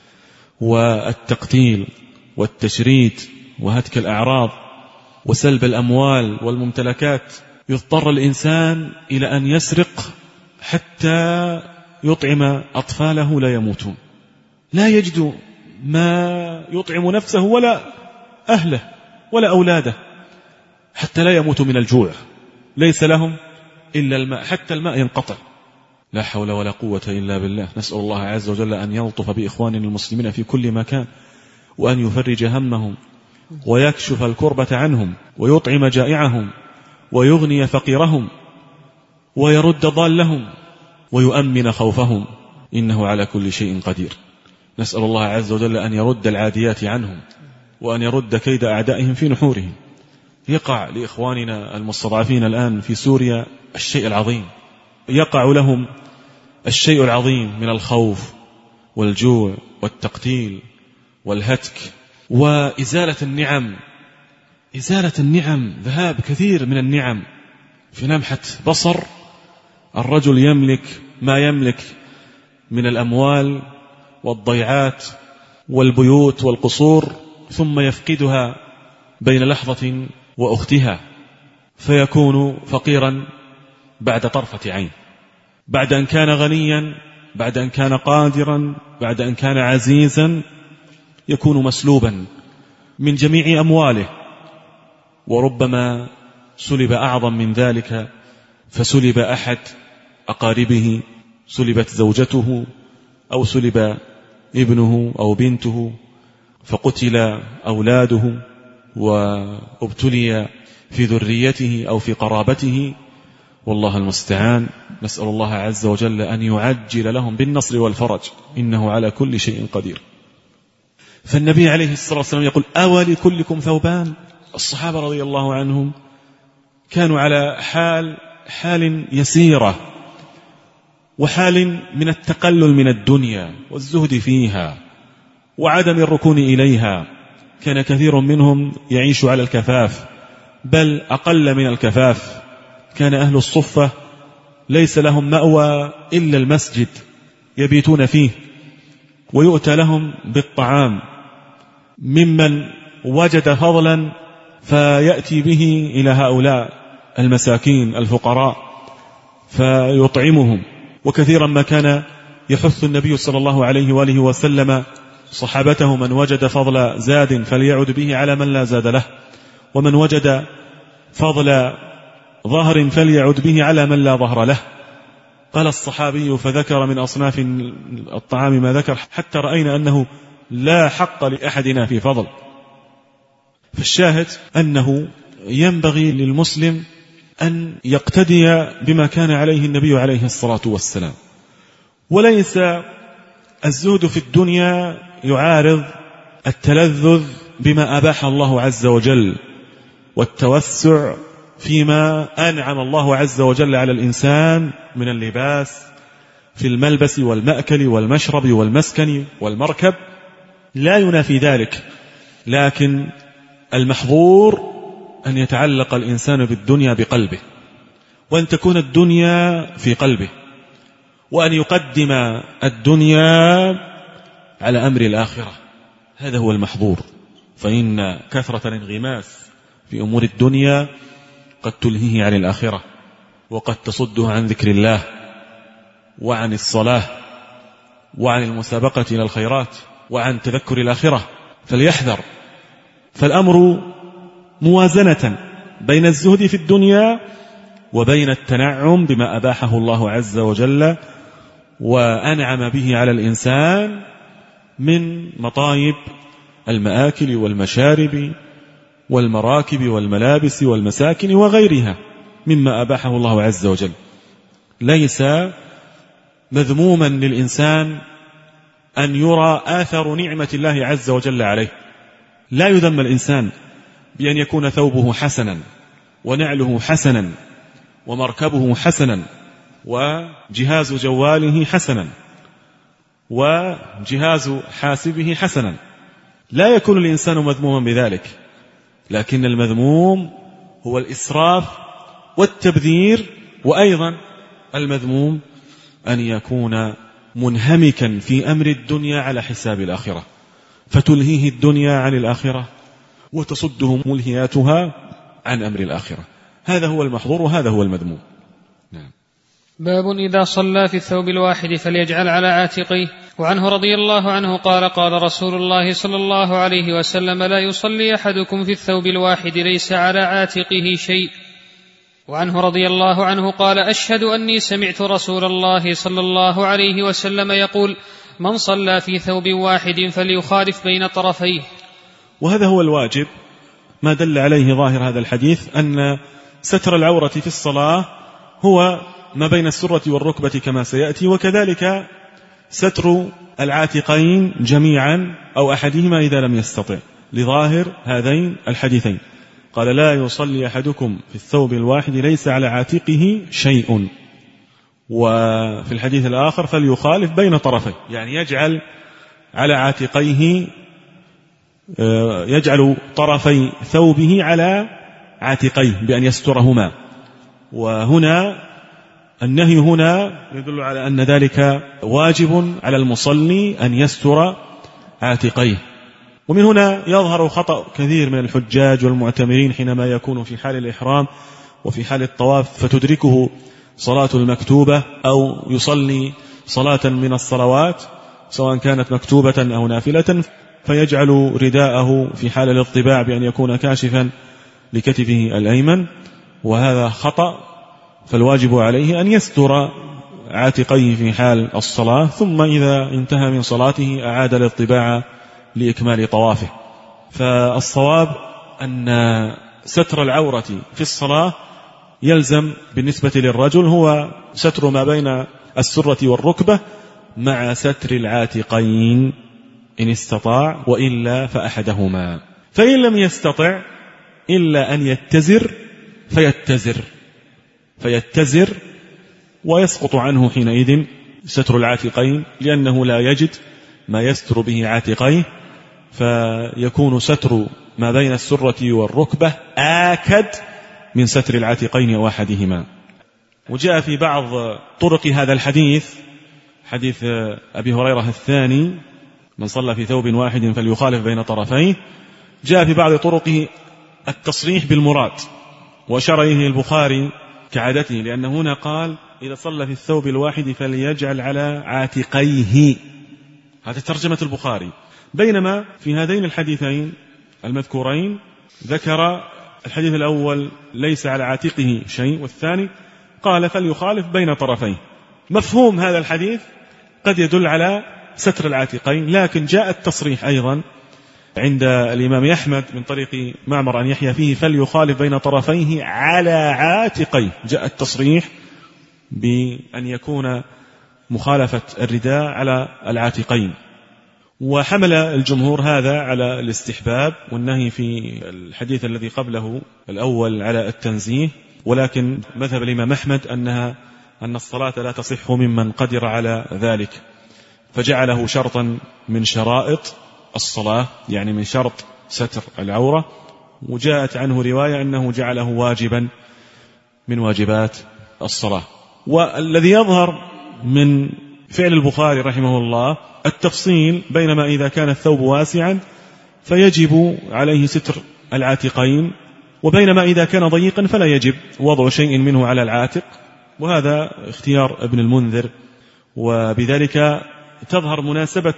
والتقتيل والتشريد وهتك الأعراض وسلب الأموال والممتلكات، يضطر الإنسان إلى أن يسرق حتى يطعم أطفاله لا يموتون، لا يجد ما يطعم نفسه ولا أهله ولا أولاده حتى لا يموت من الجوع، ليس لهم إلا الماء، حتى الماء ينقطع. لا حول ولا قوة إلا بالله. نسأل الله عز وجل أن يلطف بإخواننا المسلمين في كل مكان، وأن يفرج همهم ويكشف الكربة عنهم ويطعم جائعهم ويغني فقيرهم ويرد ضالهم ويؤمن خوفهم، إنه على كل شيء قدير. نسأل الله عز وجل أن يرد العاديات عنهم وأن يرد كيد أعدائهم في نحورهم. يقع لإخواننا المستضعفين الآن في سوريا الشيء العظيم، يقع لهم الشيء العظيم من الخوف والجوع والتقتيل والهتك وإزالة النعم، إزالة النعم، ذهاب كثير من النعم في لمحة بصر. الرجل يملك ما يملك من الأموال والضيعات والبيوت والقصور، ثم يفقدها بين لحظة وأختها، فيكون فقيرا بعد طرفة عين، بعد أن كان غنيا، بعد أن كان قادرا، بعد أن كان عزيزا، يكون مسلوبا من جميع أمواله. وربما سلب أعظم من ذلك، فسلب أحد أقاربه، سلبت زوجته أو سلب ابنه أو بنته، فقتل أولاده وابتلي في ذريته أو في قرابته، والله المستعان. نسأل الله عز وجل أن يعجل لهم بالنصر والفرج، إنه على كل شيء قدير. فالنبي عليه الصلاة والسلام يقول: أولكلكم ثوبان؟ الصحابة رضي الله عنهم كانوا على حال حال يسيرة وحال من التقلل من الدنيا والزهد فيها وعدم الركون إليها. كان كثير منهم يعيش على الكفاف، بل أقل من الكفاف. كان أهل الصفة ليس لهم مأوى إلا المسجد يبيتون فيه، ويؤتى لهم بالطعام ممن وجد فضلا فيأتي به إلى هؤلاء المساكين الفقراء فيطعمهم. وكثيرا ما كان يحث النبي صلى الله عليه وآله وسلم صحابته: من وجد فضل زاد فليعد به على من لا زاد له، ومن وجد فضل ظهر فليعد به على من لا ظهر له. قال الصحابي فذكر من أصناف الطعام ما ذكر، حتى رأينا أنه لا حق لأحدنا في فضل. فالشاهد أنه ينبغي للمسلم أن يقتدي بما كان عليه النبي عليه الصلاة والسلام، وليس الزهد في الدنيا يعارض التلذذ بما أباح الله عز وجل والتوسع فيما أنعم الله عز وجل على الإنسان من اللباس في الملبس والمأكل والمشرب والمسكن والمركب لا ينافي ذلك، لكن المحظور أن يتعلق الإنسان بالدنيا بقلبه، وأن تكون الدنيا في قلبه، وأن يقدم الدنيا على أمر الآخرة. هذا هو المحظور. فإن كثرة الانغماس في أمور الدنيا قد تلهيه عن الآخرة، وقد تصده عن ذكر الله وعن الصلاة وعن المسابقة إلى الخيرات وعن تذكر الآخرة، فليحذر. فالأمر موازنة بين الزهد في الدنيا وبين التنعم بما أباحه الله عز وجل وأنعم به على الإنسان من مطايب المآكل والمشارب والمراكب والملابس والمساكن وغيرها مما أباحه الله عز وجل. ليس مذموما للإنسان أن يرى آثر نعمة الله عز وجل عليه. لا يذم الإنسان بأن يكون ثوبه حسنا ونعله حسنا ومركبه حسنا وجهاز جواله حسنا وجهاز حاسبه حسنا. لا يكون الإنسان مذموما بذلك، لكن المذموم هو الإسراف والتبذير، وأيضا المذموم أن يكون منهمكا في أمر الدنيا على حساب الآخرة، فتلهيه الدنيا عن الآخرة وتصده ملهياتها عن أمر الآخرة. هذا هو المحظور وهذا هو المذموم. نعم. باب إذا صلى في الثوب الواحد فليجعل على عاتقيه. وعنه رضي الله عنه قال قال رسول الله صلى الله عليه وسلم لا يصلي أحدكم في الثوب الواحد ليس على عاتقه شيء. وعنه رضي الله عنه قال أشهد أني سمعت رسول الله صلى الله عليه وسلم يقول من صلى في ثوب واحد فليخالف بين طرفيه. وهذا هو الواجب، ما دل عليه ظاهر هذا الحديث أن ستر العورة في الصلاة هو ما بين السرة والركبة كما سيأتي، وكذلك ستر العاتقين جميعا أو أحدهما إذا لم يستطع، لظاهر هذين الحديثين. قال لا يصلي أحدكم في الثوب الواحد ليس على عاتقه شيء. وفي الحديث الآخر فليخالف بين طرفيه، يعني يجعل على عاتقيه يجعل طرفي ثوبه على عاتقيه بأن يسترهما. وهنا النهي هنا يدل على أن ذلك واجب على المصلي أن يستر عاتقيه. ومن هنا يظهر خطأ كثير من الحجاج والمعتمرين حينما يكون في حال الإحرام وفي حال الطواف فتدركه صلاة المكتوبة أو يصلي صلاة من الصلوات سواء كانت مكتوبة أو نافلة، فيجعل رداءه في حال الاضطباع بأن يكون كاشفا لكتفه الأيمن، وهذا خطأ. فالواجب عليه أن يستر عاتقيه في حال الصلاة، ثم إذا انتهى من صلاته أعاد الاضطباع لإكمال طوافه. فالصواب أن ستر العورة في الصلاة يلزم بالنسبة للرجل هو ستر ما بين السرة والركبة مع ستر العاتقين إن استطاع، وإلا فأحدهما. فإن لم يستطع إلا أن يتزر فيتزر فيتزر ويسقط عنه حينئذ ستر العاتقين، لأنه لا يجد ما يستر به عاتقيه، فيكون ستر ما بين السرة والركبة آكد من ستر العاتقين أو أحدهما. وجاء في بعض طرق هذا الحديث، حديث أبي هريرة الثاني من صلى في ثوب واحد فليخالف بين طرفيه، جاء في بعض طرقه التصريح بالمراد، وأشار إليه البخاري كعادته، لأن هنا قال إذا صلى في الثوب الواحد فليجعل على عاتقيه، هذا ترجمة البخاري. بينما في هذين الحديثين المذكورين ذكر الحديث الأول ليس على عاتقه شيء، والثاني قال فليخالف بين طرفيه. مفهوم هذا الحديث قد يدل على ستر العاتقين، لكن جاء التصريح أيضا عند الإمام أحمد من طريق معمر أن يحيى فيه فليخالف بين طرفيه على عاتقيه، جاء التصريح بأن يكون مخالفة الرداء على العاتقين. وحمل الجمهور هذا على الاستحباب، والنهي في الحديث الذي قبله الأول على التنزيه، ولكن مذهب الإمام أحمد أنها أن الصلاة لا تصح ممن قدر على ذلك، فجعله شرطا من شرائط الصلاة، يعني من شرط ستر العورة. وجاءت عنه رواية أنه جعله واجبا من واجبات الصلاة. والذي يظهر من فعل البخاري رحمه الله التفصيل بينما إذا كان الثوب واسعا فيجب عليه ستر العاتقين، وبينما إذا كان ضيقا فلا يجب وضع شيء منه على العاتق، وهذا اختيار ابن المنذر. وبذلك تظهر مناسبة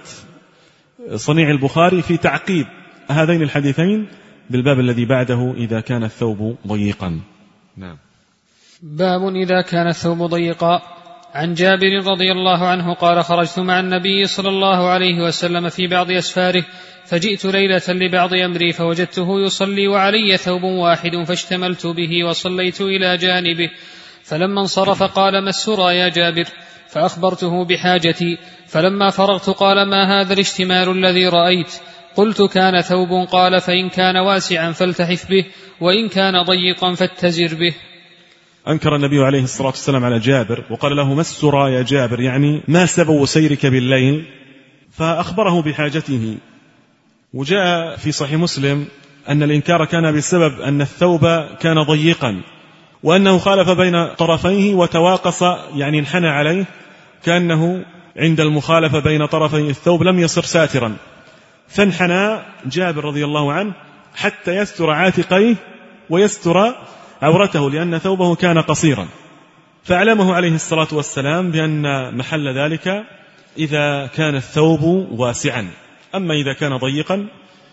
صنيع البخاري في تعقيب هذين الحديثين بالباب الذي بعده إذا كان الثوب ضيقا. نعم. باب إذا كان الثوب ضيقا. عن جابر رضي الله عنه قال: خرجت مع النبي صلى الله عليه وسلم في بعض أسفاره، فجئت ليلة لبعض أمري فوجدته يصلي وعلي ثوب واحد، فاشتملت به وصليت إلى جانبه، فلما انصرف قال: ما السرى يا جابر؟ فأخبرته بحاجتي، فلما فرغت قال: ما هذا الاشتمال الذي رأيت؟ قلت: كان ثوب. قال: فإن كان واسعا فالتحف به، وإن كان ضيقا فاتزر به. أنكر النبي عليه الصلاة والسلام على جابر وقال له: ما السرى يا جابر، يعني ما سبب سيرك بالليل؟ فأخبره بحاجته. وجاء في صحيح مسلم أن الإنكار كان بسبب أن الثوب كان ضيقا، وأنه خالف بين طرفيه وتواقص، يعني انحنى عليه، كأنه عند المخالفة بين طرفي الثوب لم يصر ساترا، فانحنى جابر رضي الله عنه حتى يستر عاتقيه ويستر عورته، لأن ثوبه كان قصيرا. فأعلمه عليه الصلاة والسلام بأن محل ذلك إذا كان الثوب واسعا، أما إذا كان ضيقا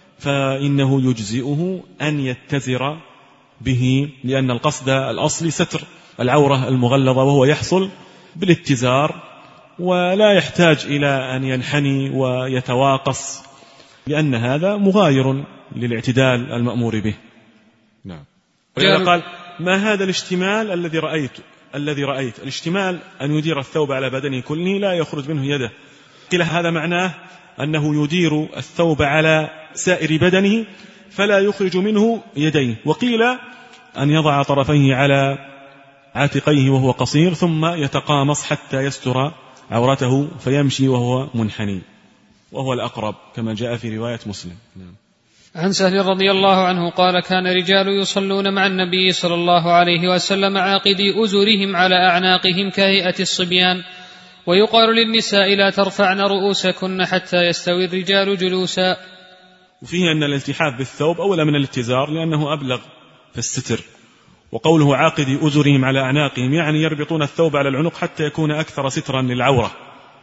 فإنه يجزئه أن يتزر به، لأن القصد الأصلي ستر العورة المغلظة، وهو يحصل بالاتزار ولا يحتاج إلى أن ينحني ويتواقص، لأن هذا مغاير للاعتدال المأمور به. نعم. ولذا قال: ما هذا الاشتمال الذي رأيت الذي رأيت الاشتمال أن يدير الثوب على بدنه كله لا يخرج منه يده. قيل هذا معناه أنه يدير الثوب على سائر بدنه فلا يخرج منه يديه، وقيل أن يضع طرفيه على عاتقيه وهو قصير ثم يتقامص حتى يستر عورته فيمشي وهو منحني، وهو الأقرب كما جاء في رواية مسلم. نعم. عن سهل رضي الله عنه قال: كان رجال يصلون مع النبي صلى الله عليه وسلم عاقدي أزرهم على أعناقهم كهيئة الصبيان، ويقال للنساء: لا ترفعن رؤوسكن حتى يستوي الرجال جلوسا. وفيه أن الالتحاف بالثوب أولى من الاتزار لأنه أبلغ في الستر. وقوله عاقدي أزرهم على أعناقهم يعني يربطون الثوب على العنق حتى يكون أكثر سترا للعورة.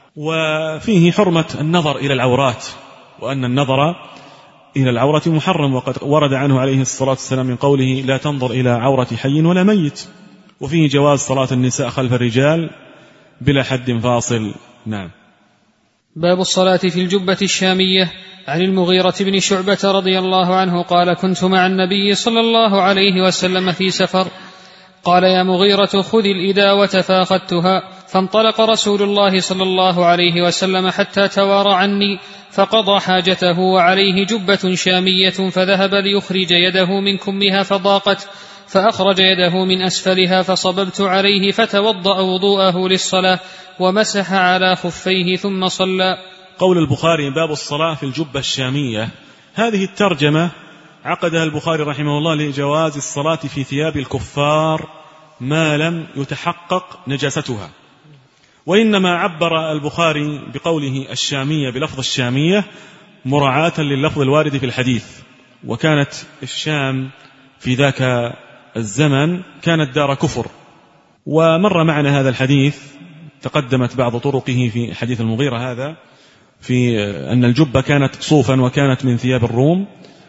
وفيه حرمة النظر إلى العورات، وأن النظر إلى العورة محرم، وقد ورد عنه عليه الصلاة والسلام من قوله: لا تنظر إلى عورة حي ولا ميت. وفيه جواز صلاة النساء خلف الرجال بلا حد فاصل. نعم. باب الصلاة في الجبة الشامية. عن المغيرة بن شعبة رضي الله عنه قال: كنت مع النبي صلى الله عليه وسلم في سفر، قال: يا مغيرة خذ الإداوة، فأخذتها، فانطلق رسول الله صلى الله عليه وسلم حتى توارى عني، فقضى حاجته وعليه جبة شامية، فذهب ليخرج يده من كمها فضاقت، فأخرج يده من أسفلها، فصببت عليه فتوضأ وضوءه للصلاة ومسح على خفيه ثم صلى. قول البخاري: باب الصلاة في الجبة الشامية، هذه الترجمة عقدها البخاري رحمه الله لجواز الصلاة في ثياب الكفار ما لم يتحقق نجاستها، وإنما عبر البخاري بقوله الشامية بلفظ الشامية مراعاة لللفظ الوارد في الحديث، وكانت الشام في ذاك الزمن كانت دار كفر. ومر معنا هذا الحديث، تقدمت بعض طرقه في حديث المغيرة هذا، في أن الجبة كانت صوفا وكانت من ثياب الروم.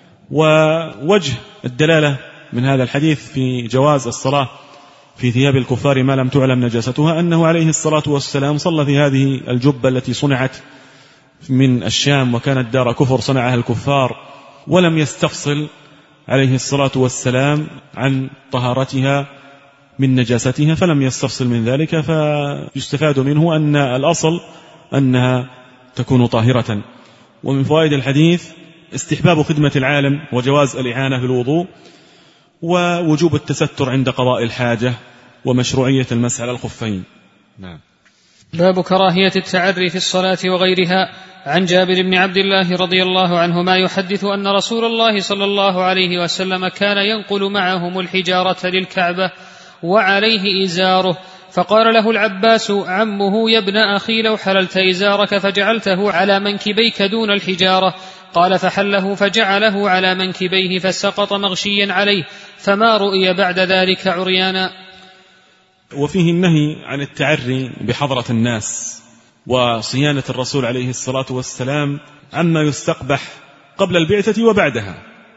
ووجه الدلالة من هذا الحديث في جواز الصلاة في ثياب الكفار ما لم تعلم نجاستها أنه عليه الصلاة والسلام صلى في هذه الجبة التي صنعت من الشام وكانت دار كفر صنعها الكفار، ولم يستفصل عليه الصلاة والسلام عن طهارتها من نجاستها، فلم يستفصل من ذلك، فيستفاد منه أن الأصل أنها تكون طاهرة. ومن فوائد الحديث استحباب خدمة العالم وجواز الإعانة في الوضوء، ووجوب التستر عند قضاء الحاجة، ومشروعية المسح على الخفين. نعم. باب كراهية التعري في الصلاة وغيرها. عن جابر بن عبد الله رضي الله عنهما يحدث أن رسول الله صلى الله عليه وسلم كان ينقل معهم الحجارة للكعبة وعليه إزاره، فقال له العباس عمه: يا ابن أخي لو حللت إزارك فجعلته على منكبيك دون الحجارة. قال: فحله فجعله على منكبيه فسقط مغشيا عليه، فما رؤي بعد ذلك عريانا. وفيه النهي عن التعري بحضرة الناس، وصيانة الرسول عليه الصلاة والسلام عما يستقبح قبل البعثة وبعدها.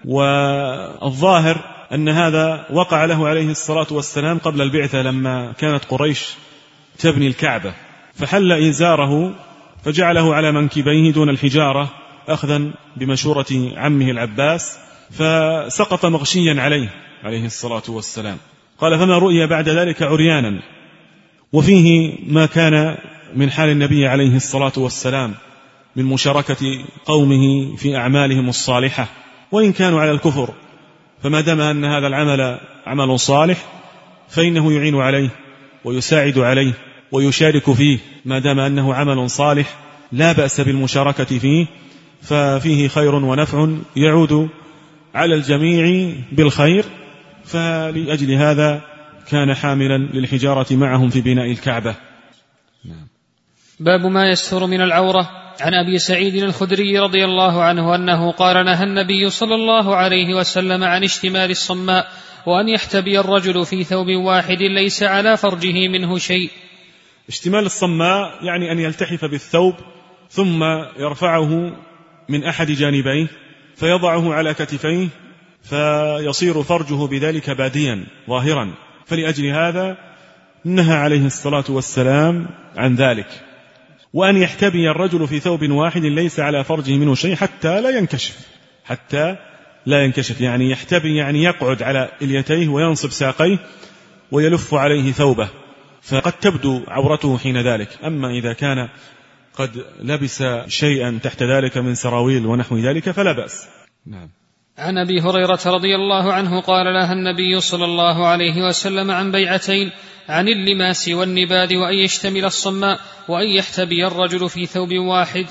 والظاهر أن هذا وقع له عليه الصلاة والسلام قبل البعثة، لما كانت قريش تبني الكعبة فحل إزاره فجعله على منكبيه دون الحجارة أخذا بمشورة عمه العباس، فسقط مغشيا عليه عليه الصلاة والسلام. قال: فما رؤي بعد ذلك عريانا. وفيه ما كان من حال النبي عليه الصلاة والسلام من مشاركة قومه في أعمالهم الصالحة، وإن كانوا على الكفر، فما دام أن هذا العمل عمل صالح فإنه يعين عليه ويساعد عليه ويشارك فيه، ما دام أنه عمل صالح لا بأس بالمشاركة فيه، ففيه خير ونفع يعود على الجميع بالخير. فلأجل هذا كان حاملا للحجارة معهم في بناء الكعبة. باب ما يستر من العورة. عن أبي سعيد الخدري رضي الله عنه أنه قال: نهى النبي صلى الله عليه وسلم عن اشتمال الصماء، وأن يحتبي الرجل في ثوب واحد ليس على فرجه منه شيء. اشتمال الصماء يعني أن يلتحف بالثوب ثم يرفعه من أحد جانبيه فيضعه على كتفيه فيصير فرجه بذلك باديا ظاهرا، فلأجل هذا نهى عليه الصلاة والسلام عن ذلك. وأن يحتبي الرجل في ثوب واحد ليس على فرجه منه شيء حتى لا ينكشف، حتى لا ينكشف يعني يحتبي يعني يقعد على إليتيه وينصب ساقيه ويلف عليه ثوبه، فقد تبدو عورته حين ذلك. أما إذا كان قد لبس شيئا تحت ذلك من سراويل ونحو ذلك فلا بأس. نعم. عن أبي هريرة رضي الله عنه قال: نهى النبي صلى الله عليه وسلم عن بيعتين: عن اللماس والنباد، وأن يشتمل الصماء، وأن يحتبي الرجل في ثوب واحد.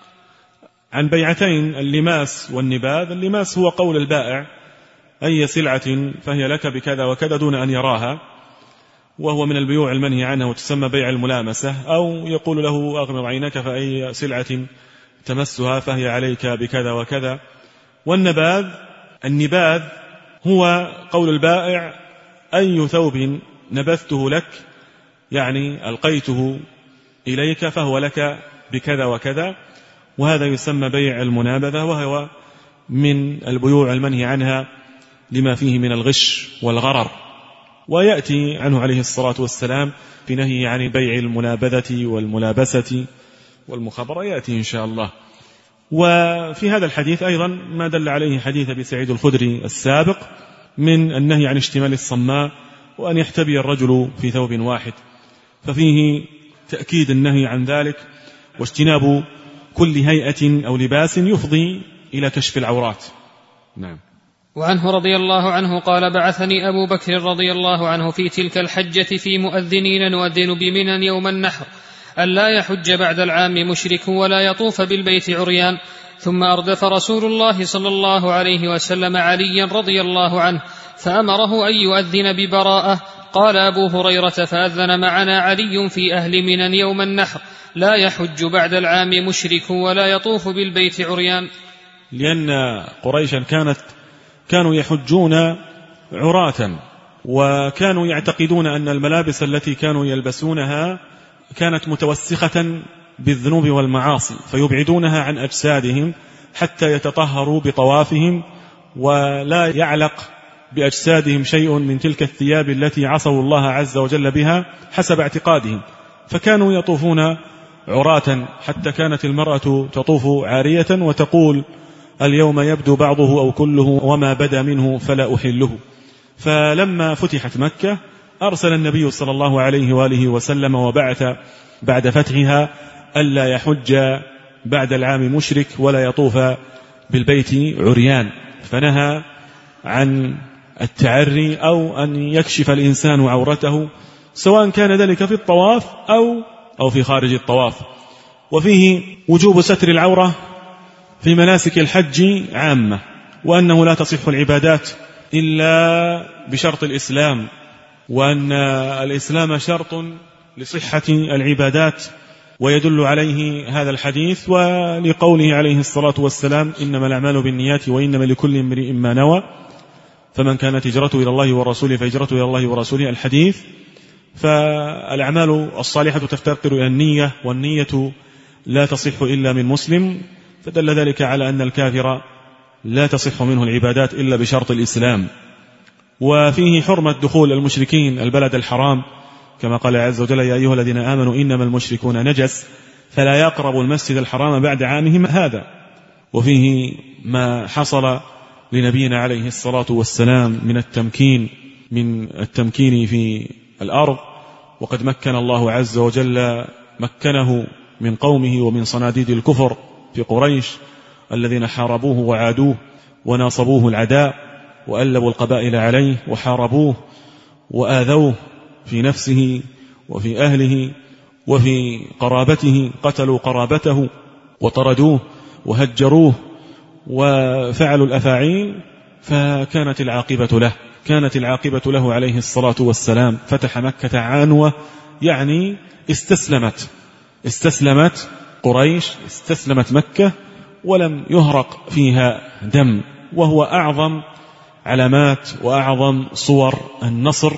عن بيعتين: اللماس والنباد. اللماس هو قول البائع: أي سلعة فهي لك بكذا وكذا دون أن يراها، وهو من البيوع المنهي عنه وتسمى بيع الملامسة. أو يقول له: أغمض عينك فأي سلعة تمسها فهي عليك بكذا وكذا. والنباذ، النباذ هو قول البائع: أي ثوب نبذته لك يعني ألقيته إليك فهو لك بكذا وكذا، وهذا يسمى بيع المنابذة، وهو من البيوع المنهي عنها لما فيه من الغش والغرر. ويأتي عنه عليه الصلاة والسلام في نهي عن بيع المنابذة والملابسة والمخابرة، يأتي إن شاء الله. وفي هذا الحديث أيضا ما دل عليه حديث أبي سعيد الخدري السابق من النهي عن اشتمال الصماء وأن يحتبي الرجل في ثوب واحد، ففيه تأكيد النهي عن ذلك واجتناب كل هيئة أو لباس يفضي إلى كشف العورات. نعم. وعنه رضي الله عنه قال: بعثني أبو بكر رضي الله عنه في تلك الحجة في مؤذنين نؤذن بمنى يوم النحر ألا يحج بعد العام مشرك ولا يطوف بالبيت عريان. ثم أردف رسول الله صلى الله عليه وسلم عليا رضي الله عنه فأمره أن يؤذن ببراءة. قال أبو هريرة: فأذن معنا علي في أهل منى يوم النحر لا يحج بعد العام مشرك ولا يطوف بالبيت عريان. لأن قريشا كانت كانوا يحجون عراة، وكانوا يعتقدون أن الملابس التي كانوا يلبسونها كانت متوسخة بالذنوب والمعاصي، فيبعدونها عن أجسادهم حتى يتطهروا بطوافهم ولا يعلق بأجسادهم شيء من تلك الثياب التي عصوا الله عز وجل بها حسب اعتقادهم، فكانوا يطوفون عراة، حتى كانت المرأة تطوف عارية وتقول: اليوم يبدو بعضه أو كله وما بدا منه فلا أحله. فلما فتحت مكة أرسل النبي صلى الله عليه وآله وسلم وبعث بعد فتحها ألا يحج بعد العام مشرك ولا يطوف بالبيت عريان، فنهى عن التعري أو أن يكشف الإنسان عورته سواء كان ذلك في الطواف أو أو في خارج الطواف. وفيه وجوب ستر العورة في مناسك الحج عامة، وأنه لا تصح العبادات إلا بشرط الإسلام، وأن الإسلام شرط لصحة العبادات، ويدل عليه هذا الحديث ولقوله عليه الصلاة والسلام إنما الأعمال بالنيات وإنما لكل امرئ ما نوى، فمن كانت هجرته إلى الله ورسوله فهجرته إلى الله ورسوله الحديث. فالأعمال الصالحة تفتقر إلى النية، والنية لا تصح إلا من مسلم، فدل ذلك على أن الكافر لا تصح منه العبادات إلا بشرط الإسلام. وفيه حرمة دخول المشركين البلد الحرام، كما قال عز وجل يا أيها الذين آمنوا إنما المشركون نجس فلا يقربوا المسجد الحرام بعد عامهم هذا. وفيه ما حصل لنبينا عليه الصلاة والسلام من التمكين من التمكين في الأرض، وقد مكن الله عز وجل مكنه من قومه ومن صناديد الكفر في قريش الذين حاربوه وعادوه وناصبوه العداء وألبوا القبائل عليه وحاربوه وآذوه في نفسه وفي أهله وفي قرابته، قتلوا قرابته وطردوه وهجروه وفعلوا الأفاعيل، فكانت العاقبة له كانت العاقبة له عليه الصلاة والسلام. فتح مكة عنوة، يعني استسلمت استسلمت قريش، استسلمت مكة ولم يهرق فيها دم، وهو أعظم علامات وأعظم صور النصر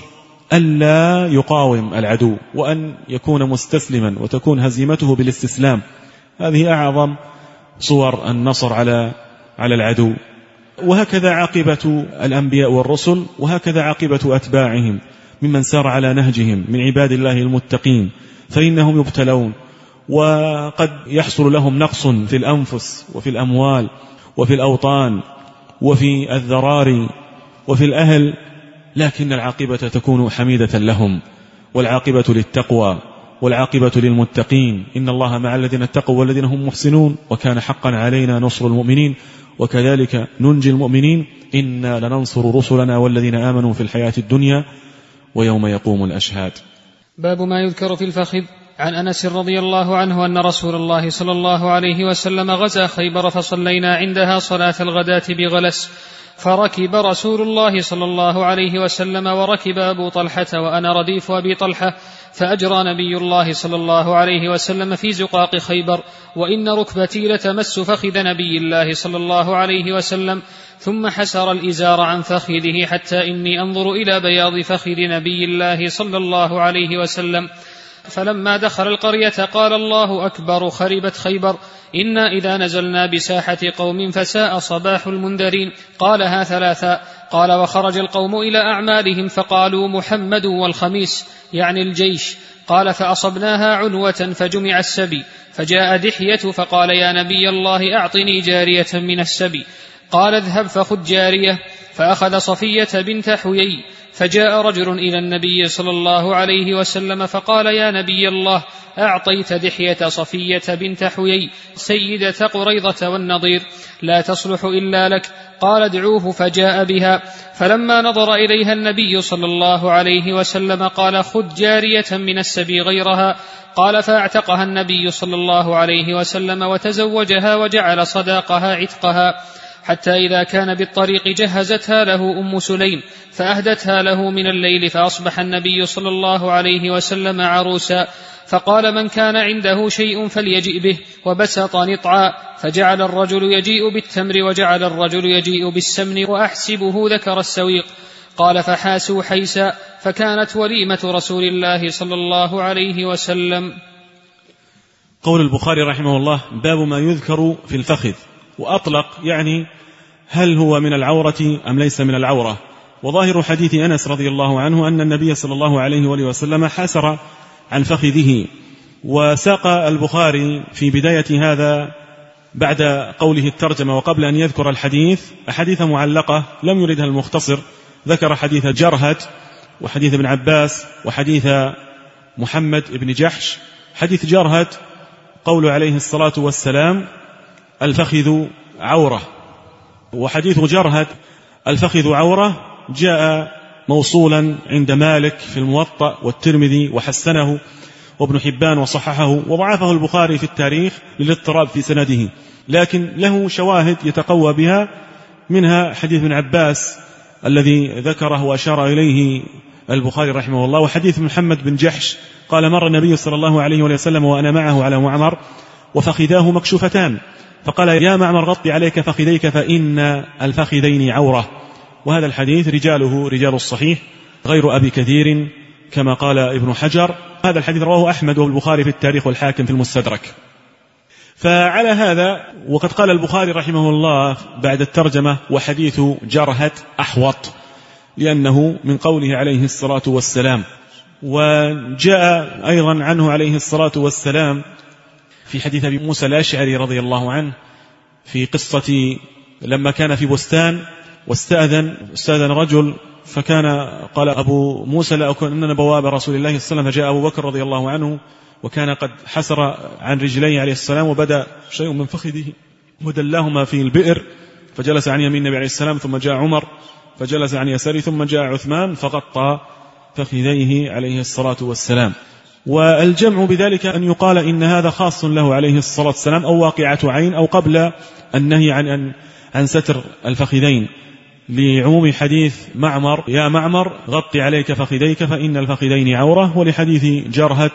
ألا يقاوم العدو، وأن يكون مستسلما وتكون هزيمته بالاستسلام. هذه أعظم صور النصر على على العدو. وهكذا عاقبة الأنبياء والرسل، وهكذا عاقبة أتباعهم ممن سار على نهجهم من عباد الله المتقين، فإنهم يبتلون، وقد يحصل لهم نقص في الأنفس وفي الأموال وفي الأوطان وفي الذراري وفي الأهل، لكن العاقبة تكون حميدة لهم، والعاقبة للتقوى والعاقبة للمتقين. إن الله مع الذين اتقوا والذين هم محسنون وكان حقا علينا نصر المؤمنين وكذلك ننجي المؤمنين إنا لننصر رسلنا والذين آمنوا في الحياة الدنيا ويوم يقوم الأشهاد. باب ما يذكر في الفخذ. عن أنس رضي الله عنه أن رسول الله صلى الله عليه وسلم غزا خيبر فصلينا عندها صلاة الغداة بغلس، فركب رسول الله صلى الله عليه وسلم وركب أبو طلحة وأنا رديف أبي طلحة، فأجرى نبي الله صلى الله عليه وسلم في زقاق خيبر، وإن ركبتي لتمس فخذ نبي الله صلى الله عليه وسلم، ثم حسر الإزار عن فخذه حتى إني أنظر إلى بياض فخذ نبي الله صلى الله عليه وسلم. فلما دخل القرية قال الله أكبر خربت خيبر، إنا إذا نزلنا بساحة قوم فساء صباح المنذرين. قالها ثلاثا. قال وخرج القوم إلى أعمالهم فقالوا محمد والخميس، يعني الجيش. قال فأصبناها عنوة فجمع السبي، فجاء دحية فقال يا نبي الله أعطني جارية من السبي. قال اذهب فخذ جارية، فأخذ صفية بنت حيي. فجاء رجل إلى النبي صلى الله عليه وسلم فقال يا نبي الله أعطيت دحية صفية بنت حيي سيدة قريظة والنضير، لا تصلح إلا لك. قال ادعوه، فجاء بها. فلما نظر إليها النبي صلى الله عليه وسلم قال خذ جارية من السبي غيرها. قال فاعتقها النبي صلى الله عليه وسلم وتزوجها وجعل صداقها عتقها، حتى إذا كان بالطريق جهزتها له أم سليم فأهدتها له من الليل، فأصبح النبي صلى الله عليه وسلم عروسا. فقال من كان عنده شيء فليجئ به، وبسط نطعا، فجعل الرجل يجيء بالتمر وجعل الرجل يجيء بالسمن، وأحسبه ذكر السويق. قال فحاسوا حيسا، فكانت وليمة رسول الله صلى الله عليه وسلم. قول البخاري رحمه الله باب ما يذكر في الفخذ، وأطلق يعني هل هو من العورة أم ليس من العورة. وظاهر حديث أنس رضي الله عنه أن النبي صلى الله عليه وآله وسلم حاسر عن فخذه. وساق البخاري في بداية هذا بعد قوله الترجمة وقبل أن يذكر الحديث أحاديث معلقة لم يردها المختصر، ذكر حديث جرهد وحديث ابن عباس وحديث محمد بن جحش. حديث جرهد قول عليه الصلاة والسلام الفخذ عورة، وحديث جرهد الفخذ عورة جاء موصولا عند مالك في الموطأ والترمذي وحسنه وابن حبان وصححه، وضعفه البخاري في التاريخ للاضطراب في سنده، لكن له شواهد يتقوى بها، منها حديث ابن عباس الذي ذكره وأشار إليه البخاري رحمه الله، وحديث محمد بن جحش قال مر النبي صلى الله عليه وسلم وأنا معه على معمر وفخذاه مكشوفتان فقال يا معمر غطي عليك فخذيك فإن الفخذين عورة. وهذا الحديث رجاله رجال الصحيح غير أبي كثير كما قال ابن حجر. هذا الحديث رواه أحمد والبخاري في التاريخ والحاكم في المستدرك. فعلى هذا وقد قال البخاري رحمه الله بعد الترجمة وحديث جرهة أحوط، لأنه من قوله عليه الصلاة والسلام. وجاء أيضا عنه عليه الصلاة والسلام في حديث أبي موسى الأشعري رضي الله عنه في قصة لما كان في بستان واستأذن استأذن رجل، فكان قال أبو موسى لا أكون بواب رسول الله صلى الله عليه وسلم، فجاء أبو بكر رضي الله عنه وكان قد حسر عن رجليه عليه السلام وبدأ شيء من فخذه ودلاهما في البئر، فجلس عن يمين النبي عليه السلام، ثم جاء عمر فجلس عن يساره، ثم جاء عثمان فغطى فخذيه عليه الصلاة والسلام. والجمع بذلك أن يقال إن هذا خاص له عليه الصلاة والسلام أو واقعة عين أو قبل النهي عن أن عن ستر الفخذين، لعموم حديث معمر يا معمر غطي عليك فخذيك فإن الفخذين عورة، ولحديث جرهة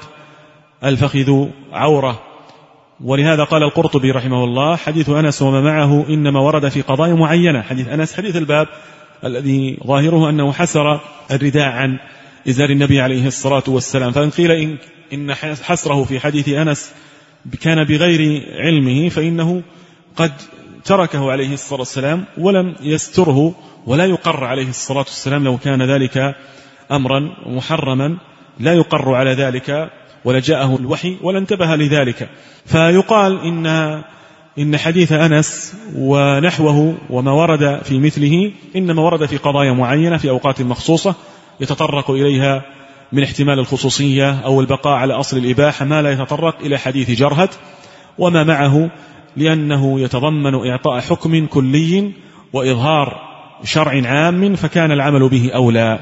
الفخذ عورة. ولهذا قال القرطبي رحمه الله حديث أنس وما معه إنما ورد في قضايا معينة. حديث أنس حديث الباب الذي ظاهره أنه حسر الرداء عن إزار النبي عليه الصلاة والسلام، فإن قيل إن, إن حسره في حديث أنس كان بغير علمه فإنه قد تركه عليه الصلاة والسلام ولم يستره، ولا يقر عليه الصلاة والسلام لو كان ذلك أمرا محرما لا يقر على ذلك ولا جاءه الوحي ولا انتبه لذلك. فيقال إن, إن حديث أنس ونحوه وما ورد في مثله إنما ورد في قضايا معينة في أوقات مخصوصة يتطرق إليها من احتمال الخصوصية أو البقاء على أصل الإباحة ما لا يتطرق إلى حديث جرهة وما معه، لأنه يتضمن إعطاء حكم كلي وإظهار شرع عام فكان العمل به أولى.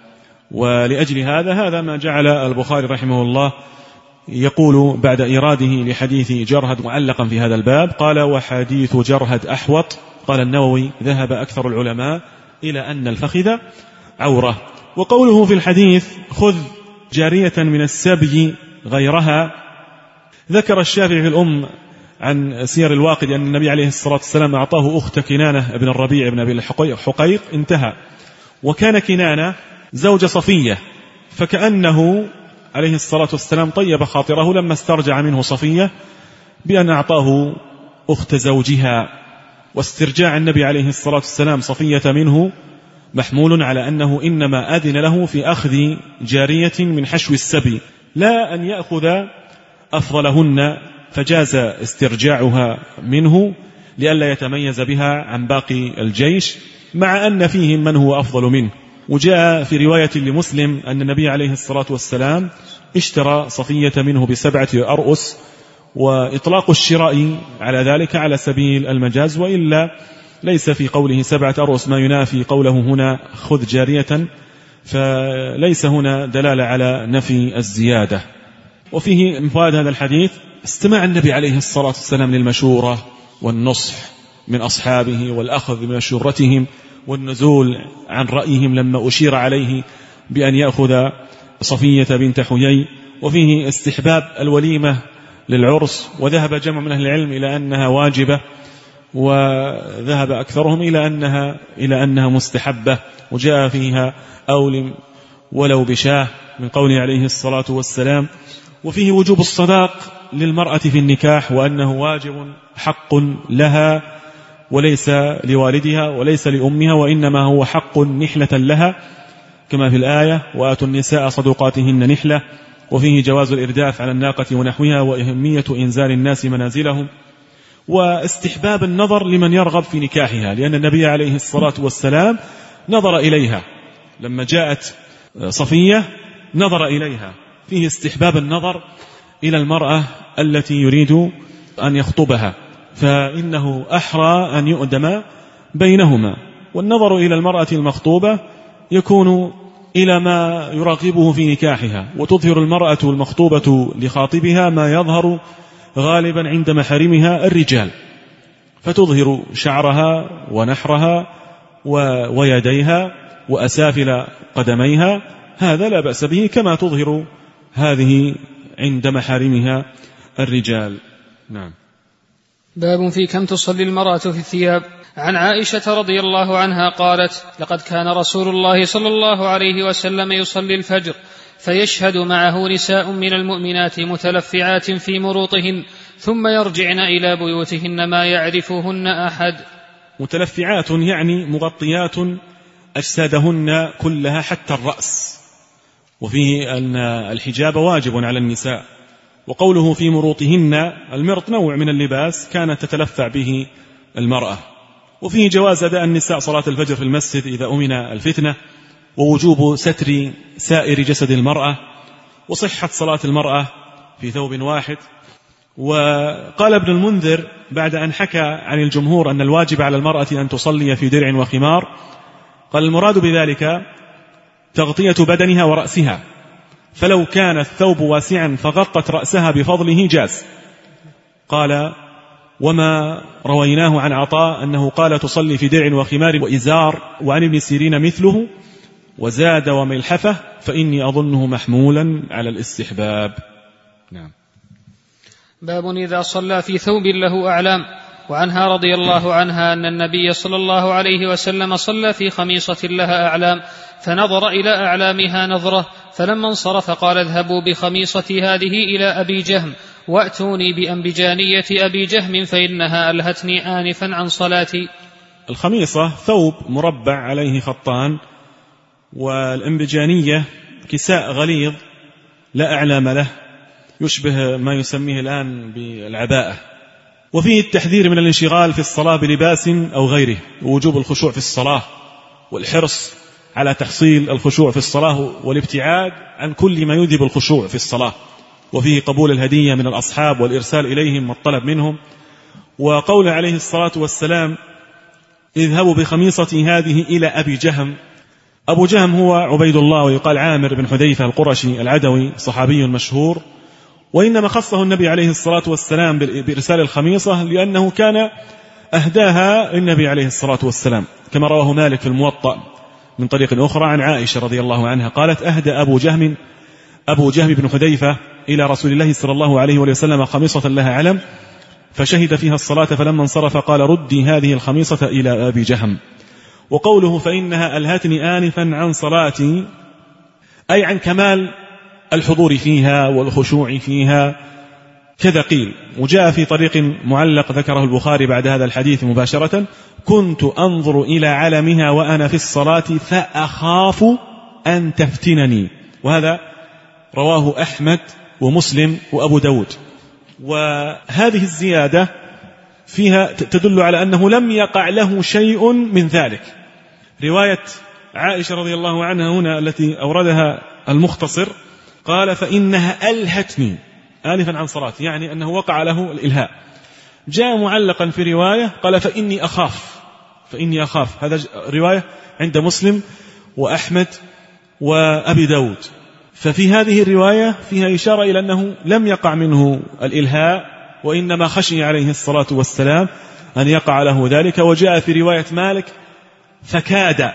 ولأجل هذا هذا ما جعل البخاري رحمه الله يقول بعد إراده لحديث جرهد معلقا في هذا الباب قال وحديث جرهد أحوط. قال النووي ذهب أكثر العلماء إلى أن الفخذ عورة. وقوله في الحديث خذ جارية من السبي غيرها، ذكر الشافعي في الأم عن سير الواقد أن النبي عليه الصلاة والسلام أعطاه أخت كنانة ابن الربيع ابن أبي الحقيق انتهى، وكان كنانة زوج صفية، فكأنه عليه الصلاة والسلام طيب خاطره لما استرجع منه صفية بأن أعطاه أخت زوجها. واسترجاع النبي عليه الصلاة والسلام صفية منه محمول على أنه إنما أذن له في أخذ جارية من حشو السبي لا أن يأخذ أفضلهن، فجاز استرجاعها منه لئلا يتميز بها عن باقي الجيش مع أن فيهم من هو أفضل منه. وجاء في رواية لمسلم أن النبي عليه الصلاة والسلام اشترى صفية منه بسبعة أرؤس، وإطلاق الشراء على ذلك على سبيل المجاز، وإلا ليس في قوله سبعة أرؤس ما ينافي قوله هنا خذ جارية، فليس هنا دلالة على نفي الزيادة. وفيه مفاد هذا الحديث استماع النبي عليه الصلاة والسلام للمشورة والنصح من أصحابه والأخذ من مشورتهم والنزول عن رأيهم لما أشير عليه بأن يأخذ صفية بنت حيي. وفيه استحباب الوليمة للعرس، وذهب جمع من أهل العلم إلى أنها واجبة، وذهب أكثرهم إلى أنها, إلى أنها مستحبة، وجاء فيها أولم ولو بشاه من قوله عليه الصلاة والسلام. وفيه وجوب الصداق للمرأة في النكاح، وأنه واجب حق لها وليس لوالدها وليس لأمها، وإنما هو حق نحلة لها كما في الآية وآتوا النساء صدقاتهن نحلة. وفيه جواز الإرداف على الناقة ونحوها وأهمية إنزال الناس منازلهم، واستحباب النظر لمن يرغب في نكاحها، لأن النبي عليه الصلاة والسلام نظر إليها لما جاءت صفية نظر إليها. فيه استحباب النظر إلى المرأة التي يريد أن يخطبها، فإنه أحرى أن يؤدم بينهما. والنظر إلى المرأة المخطوبة يكون إلى ما يراقبه في نكاحها، وتظهر المرأة المخطوبة لخاطبها ما يظهر غالبا عند محارمها الرجال، فتظهر شعرها ونحرها ويديها وأسافل قدميها، هذا لا بأس به، كما تظهر هذه عند محارمها الرجال. نعم. باب في كم تصلي المرأة في الثياب. عن عائشة رضي الله عنها قالت: لقد كان رسول الله صلى الله عليه وسلم يصلي الفجر فيشهد معه نساء من المؤمنات متلفعات في مروطهن ثم يرجعن إلى بيوتهن ما يعرفهن أحد. متلفعات يعني مغطيات أجسادهن كلها حتى الرأس، وفيه أن الحجاب واجب على النساء. وقوله في مروطهن، المرط نوع من اللباس كانت تتلفع به المرأة. وفيه جواز أداء النساء صلاة الفجر في المسجد إذا أمن الفتنة، ووجوب ستر سائر جسد المرأة، وصحة صلاة المرأة في ثوب واحد. وقال ابن المنذر بعد أن حكى عن الجمهور أن الواجب على المرأة أن تصلي في درع وخمار، قال: المراد بذلك تغطية بدنها ورأسها، فلو كان الثوب واسعا فغطت رأسها بفضله جاز. قال: وما رويناه عن عطاء أنه قال تصلي في درع وخمار وإزار، وعن ابن سيرين مثله، وزاد وملحفة، فإني أظنه محمولا على الاستحباب. نعم. باب إذا صلى في ثوب له أعلام. وعنها رضي الله عنها أن النبي صلى الله عليه وسلم صلى في خميصة لها أعلام، فنظر إلى أعلامها نظرة، فلما انصرف قال: اذهبوا بخميصتي هذه إلى أبي جهم وأتوني بأنبجانية أبي جهم فإنها ألهتني آنفا عن صلاتي. الخميصة ثوب مربع عليه خطان، والأنبجانية كساء غليظ لا أعلام له، يشبه ما يسميه الآن بالعباءة. وفيه التحذير من الانشغال في الصلاة بلباس أو غيره، ووجوب الخشوع في الصلاة والحرص على تحصيل الخشوع في الصلاة والابتعاد عن كل ما يذهب الخشوع في الصلاة. وفيه قبول الهدية من الأصحاب والإرسال إليهم والطلب منهم. وقول عليه الصلاة والسلام: اذهبوا بخميصتي هذه إلى أبي جهم. أبو جهم هو عبيد الله، ويقال عامر بن حذيفة القرشي العدوي، صحابي مشهور. وإنما خصه النبي عليه الصلاة والسلام بإرسال الخميصة لأنه كان أهداها للنبي عليه الصلاة والسلام، كما رواه مالك في الموطأ من طريق أخرى عن عائشة رضي الله عنها قالت: أهدى أبو جهم أبو جهم بن حذيفة إلى رسول الله صلى الله عليه وسلم خميصة لها علم، فشهد فيها الصلاة، فلما انصرف قال: ردي هذه الخميصة إلى أبي جهم. وقوله فإنها ألهتني آنفا عن صلاتي، أي عن كمال الحضور فيها والخشوع فيها، كذا قيل. وجاء في طريق معلق ذكره البخاري بعد هذا الحديث مباشرة: كنت أنظر إلى علمها وأنا في الصلاة فأخاف أن تفتنني. وهذا رواه أحمد ومسلم وأبو داود. وهذه الزيادة فيها تدل على أنه لم يقع له شيء من ذلك. رواية عائشة رضي الله عنها هنا التي أوردها المختصر قال: فإنها ألهتني آنفا عن صلاتي، يعني أنه وقع له الإلهاء. جاء معلقا في رواية قال: فإني أخاف فإني أخاف هذا رواية عند مسلم وأحمد وأبي داود. ففي هذه الرواية فيها إشارة إلى أنه لم يقع منه الإلهاء، وإنما خشي عليه الصلاة والسلام أن يقع له ذلك. وجاء في رواية مالك: فكاد.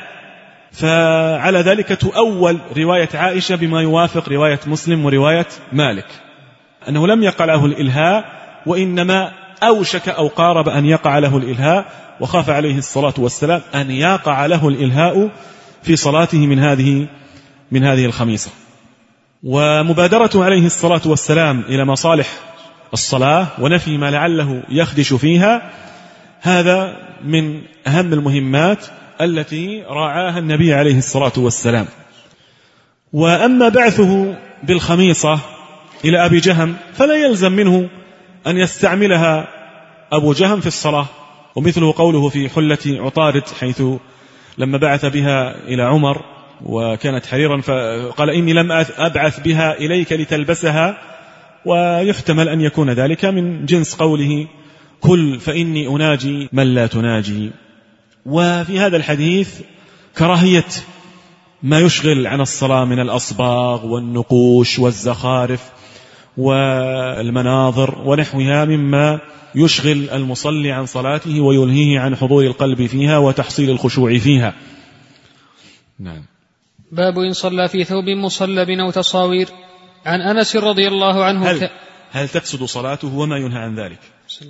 فعلى ذلك تؤول رواية عائشة بما يوافق رواية مسلم ورواية مالك، أنه لم يقع له الإلهاء، وإنما أوشك أو قارب أن يقع له الإلهاء، وخاف عليه الصلاة والسلام أن يقع له الإلهاء في صلاته من هذه من هذه الخميصة. ومبادرته عليه الصلاة والسلام إلى مصالح الصلاة ونفي ما لعله يخدش فيها، هذا من أهم المهمات التي راعاها النبي عليه الصلاة والسلام. وأما بعثه بالخميصة إلى أبي جهم فلا يلزم منه أن يستعملها أبو جهم في الصلاة، ومثله قوله في حلة عطارد حيث لما بعث بها إلى عمر وكانت حريرا فقال: إني لم أبعث بها إليك لتلبسها. ويحتمل أن يكون ذلك من جنس قوله: كل فإني أناجي من لا تناجي. وفي هذا الحديث كراهية ما يشغل عن الصلاة من الأصباغ والنقوش والزخارف والمناظر ونحوها مما يشغل المصلي عن صلاته ويلهيه عن حضور القلب فيها وتحصيل الخشوع فيها. نعم. باب إن صلى في ثوب مصلب أو تصاوير. عن أنس رضي الله عنه هل, ك... هل تفسد صلاته وما ينهى عن ذلك؟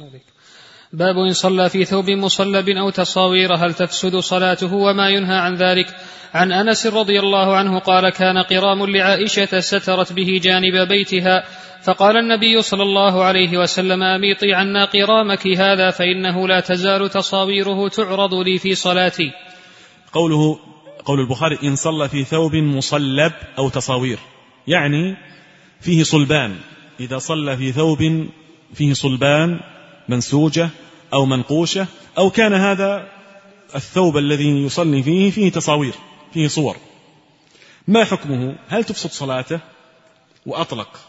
باب إن صلى في ثوب مصلب أو تصاوير هل تفسد صلاته وما ينهى عن ذلك. عن أنس رضي الله عنه قال كان قرام لعائشة سترت به جانب بيتها فقال النبي صلى الله عليه وسلم أميطي عنا قرامك هذا فإنه لا تزال تصاويره تعرض لي في صلاتي. قوله قول البخاري إن صلى في ثوب مصلب أو تصاوير يعني فيه صلبان. إذا صلى في ثوب فيه صلبان منسوجة أو منقوشة أو كان هذا الثوب الذي يصلي فيه فيه تصاوير فيه صور ما حكمه؟ هل تفسد صلاته؟ وأطلق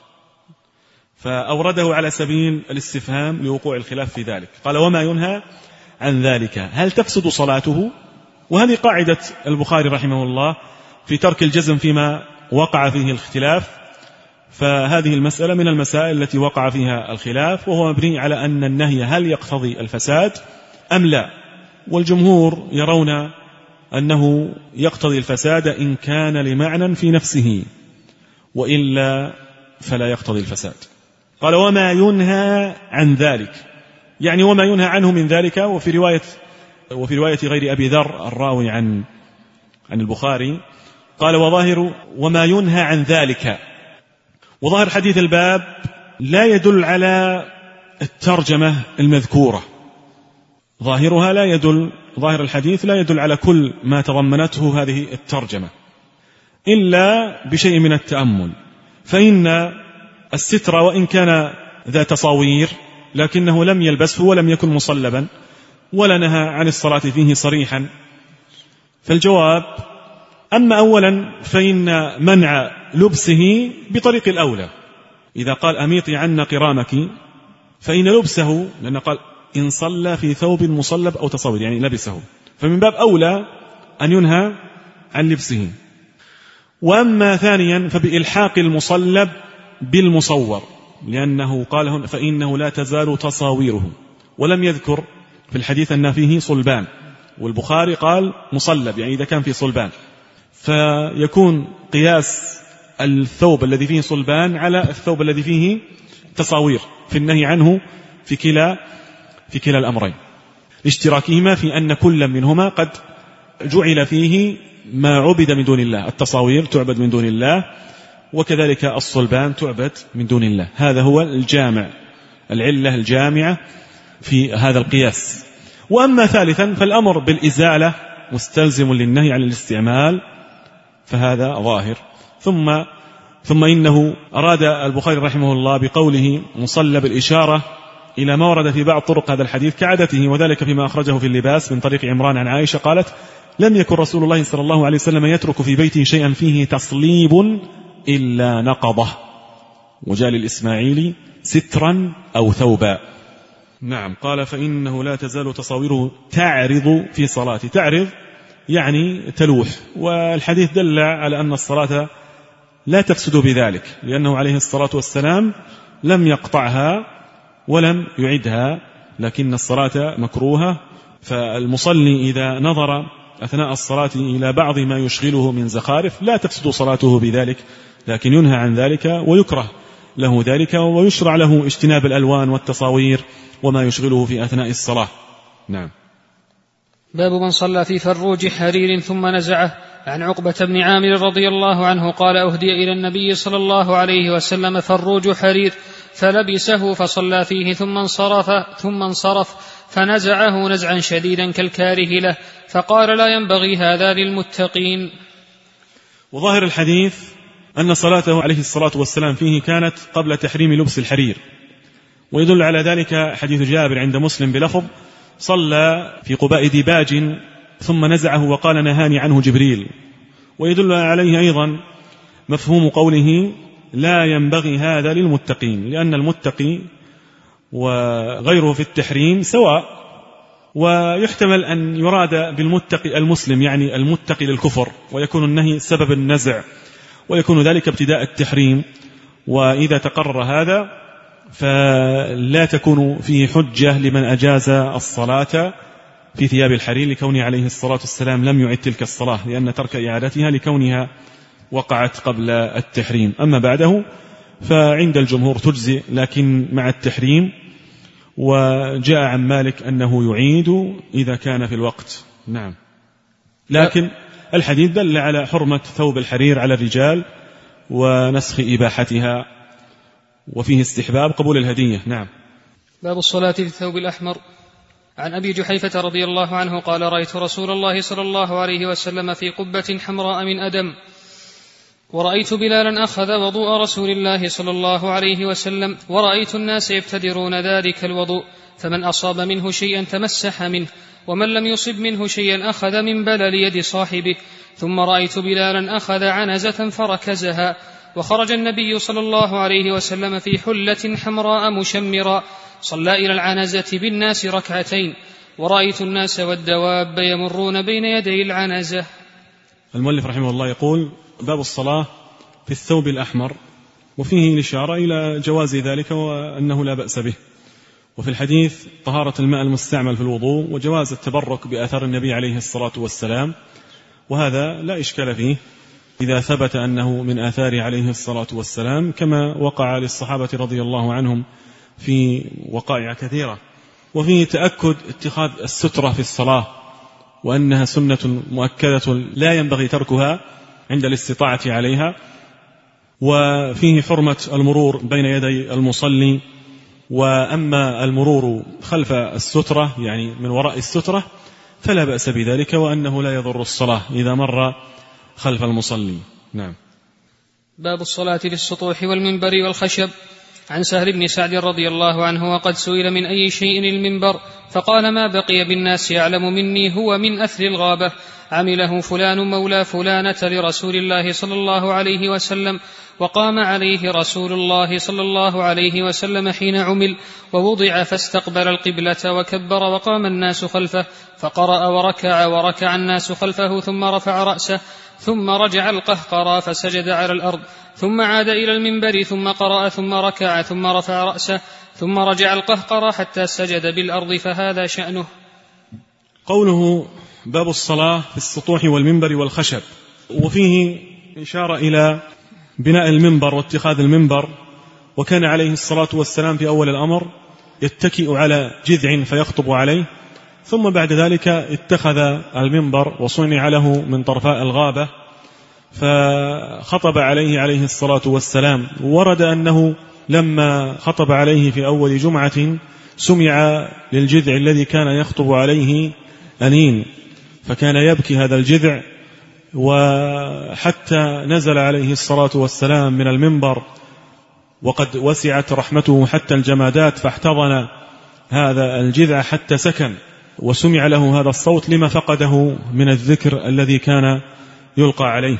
فأورده على سبيل الاستفهام لوقوع الخلاف في ذلك. قال وما ينهى عن ذلك هل تفسد صلاته؟ وهذه قاعدة البخاري رحمه الله في ترك الجزم فيما وقع فيه الاختلاف. فهذه المسألة من المسائل التي وقع فيها الخلاف وهو مبني على أن النهي هل يقتضي الفساد أم لا. والجمهور يرون أنه يقتضي الفساد إن كان لمعنى في نفسه وإلا فلا يقتضي الفساد. قال وما ينهى عن ذلك يعني وما ينهى عنه من ذلك. وفي رواية وفي رواية غير أبي ذر الراوي عن عن البخاري قال وظاهر وما ينهى عن ذلك. وظاهر حديث الباب لا يدل على الترجمة المذكورة. ظاهرها لا يدل ظاهر الحديث لا يدل على كل ما تضمنته هذه الترجمة إلا بشيء من التأمل. فإن الستر وإن كان ذا تصاوير لكنه لم يلبسه ولم يكن مصلبا ولا نهى عن الصلاة فيه صريحا. فالجواب أما أولا فإن منع لبسه بطريق الأولى. إذا قال أميطي عنا قرامك فإن لبسه لأن قال إن صلى في ثوب مصلب أو تصاوير يعني لبسه فمن باب أولى أن ينهى عن لبسه. وأما ثانيا فبإلحاق المصلب بالمصور لأنه قال فإنه لا تزال تصاويره ولم يذكر في الحديث أن فيه صلبان والبخاري قال مصلب يعني إذا كان فيه صلبان فيكون قياس الثوب الذي فيه صلبان على الثوب الذي فيه تصاوير في النهي عنه في كلا في كلا الأمرين لاشتراكهما في أن كل منهما قد جعل فيه ما عبد من دون الله. التصاوير تعبد من دون الله وكذلك الصلبان تعبد من دون الله. هذا هو الجامع العلة الجامعة في هذا القياس. وأما ثالثا فالأمر بالإزالة مستلزم للنهي عن الاستعمال فهذا ظاهر. ثم ثم إنه أراد البخاري رحمه الله بقوله مصلب الإشارة إلى ما ورد في بعض طرق هذا الحديث كعادته وذلك فيما أخرجه في اللباس من طريق عمران عن عائشة قالت لم يكن رسول الله صلى الله عليه وسلم يترك في بيته شيئا فيه تصليب إلا نقضه وجاء للإسماعيلي سترا أو ثوبا. نعم. قال فإنه لا تزال تصاويره تعرض في صلاته. تعرض يعني تلوح والحديث دل على أن الصلاة لا تفسد بذلك لأنه عليه الصلاة والسلام لم يقطعها ولم يعدها لكن الصلاة مكروهة. فالمصلي إذا نظر أثناء الصلاة إلى بعض ما يشغله من زخارف لا تفسد صلاته بذلك لكن ينهى عن ذلك ويكره له ذلك ويشرع له اجتناب الألوان والتصاوير وما يشغله في أثناء الصلاة. نعم. باب من صلى في فروج حرير ثم نزعه. عن عقبة بن عامر رضي الله عنه قال أهدي إلى النبي صلى الله عليه وسلم فروج حرير فلبسه فصلى فيه ثم انصرف, ثم انصرف فنزعه نزعا شديدا كالكاره له فقال لا ينبغي هذا للمتقين. وظاهر الحديث أن صلاته عليه الصلاة والسلام فيه كانت قبل تحريم لبس الحرير ويدل على ذلك حديث جابر عند مسلم بلفظ صلى في قباء ديباج ثم نزعه وقال نهاني عنه جبريل. ويدل عليه أيضا مفهوم قوله لا ينبغي هذا للمتقين لأن المتقي وغيره في التحريم سواء ويحتمل أن يراد بالمتقي المسلم يعني المتقي للكفر، ويكون النهي سبب النزع، ويكون ذلك ابتداء التحريم. وإذا تقرر هذا فلا تكون فيه حجة لمن أجاز الصلاة في ثياب الحرير لكونه عليه الصلاة والسلام لم يعد تلك الصلاة، لأن ترك إعادتها لكونها وقعت قبل التحريم. أما بعده فعند الجمهور تجزئ لكن مع التحريم. وجاء عن مالك أنه يعيد إذا كان في الوقت. نعم. لكن الحديث دل على حرمة ثوب الحرير على الرجال ونسخ إباحتها، وفيه استحباب قبول الهدية. نعم. باب الصلاة في الثوب الأحمر. عن أبي جحيفة رضي الله عنه قال: رأيت رسول الله صلى الله عليه وسلم في قبة حمراء من أدم، ورأيت بلالا أخذ وضوء رسول الله صلى الله عليه وسلم، ورأيت الناس يبتدرون ذلك الوضوء، فمن أصاب منه شيئا تمسح منه، ومن لم يصب منه شيئا أخذ من بلل يد صاحبه. ثم رأيت بلالا أخذ عنزة فركزها، وخرج النبي صلى الله عليه وسلم في حلة حمراء مشمرا، صلى إلى العنزة بالناس ركعتين، ورأيت الناس والدواب يمرون بين يدي العنزة. المؤلف رحمه الله يقول: باب الصلاة في الثوب الأحمر، وفيه الإشارة إلى جواز ذلك وأنه لا بأس به. وفي الحديث طهارة الماء المستعمل في الوضوء، وجواز التبرك بآثار النبي عليه الصلاة والسلام، وهذا لا إشكال فيه إذا ثبت أنه من آثار عليه الصلاة والسلام، كما وقع للصحابة رضي الله عنهم في وقائع كثيرة. وفيه تأكد اتخاذ السترة في الصلاة، وأنها سنة مؤكدة لا ينبغي تركها عند الاستطاعة عليها. وفيه حرمة المرور بين يدي المصلي، وأما المرور خلف السترة يعني من وراء السترة فلا بأس بذلك، وأنه لا يضر الصلاة إذا مر خلف المصلي. نعم. باب الصلاة في السطوح والمنبر والخشب. عن سهل بن سعد رضي الله عنه: وقد سئل من أي شيء المنبر، فقال: ما بقي بالناس يعلم مني هو من أثر الغابة، عمله فلان مولى فلانة لرسول الله صلى الله عليه وسلم، وقام عليه رسول الله صلى الله عليه وسلم حين عمل، ووضع فاستقبل القبلة وكبر، وقام الناس خلفه، فقرأ وركع وركع الناس خلفه، ثم رفع رأسه، ثم رجع القهقرى فسجد على الأرض، ثم عاد إلى المنبر، ثم قرأ، ثم ركع، ثم رفع رأسه، ثم رجع القهقرى حتى سجد بالأرض، فهذا شأنه. قوله باب الصلاة في السطوح والمنبر والخشب، وفيه إشارة إلى بناء المنبر واتخاذ المنبر. وكان عليه الصلاة والسلام في أول الأمر يتكئ على جذع فيخطب عليه، ثم بعد ذلك اتخذ المنبر وصنع له من طرفاء الغابة فخطب عليه عليه الصلاة والسلام. ورد أنه لما خطب عليه في أول جمعة سمع للجذع الذي كان يخطب عليه أنين، فكان يبكي هذا الجذع، وحتى نزل عليه الصلاة والسلام من المنبر وقد وسعت رحمته حتى الجمادات، فاحتضن هذا الجذع حتى سكن، وسمع له هذا الصوت لما فقده من الذكر الذي كان يلقى عليه.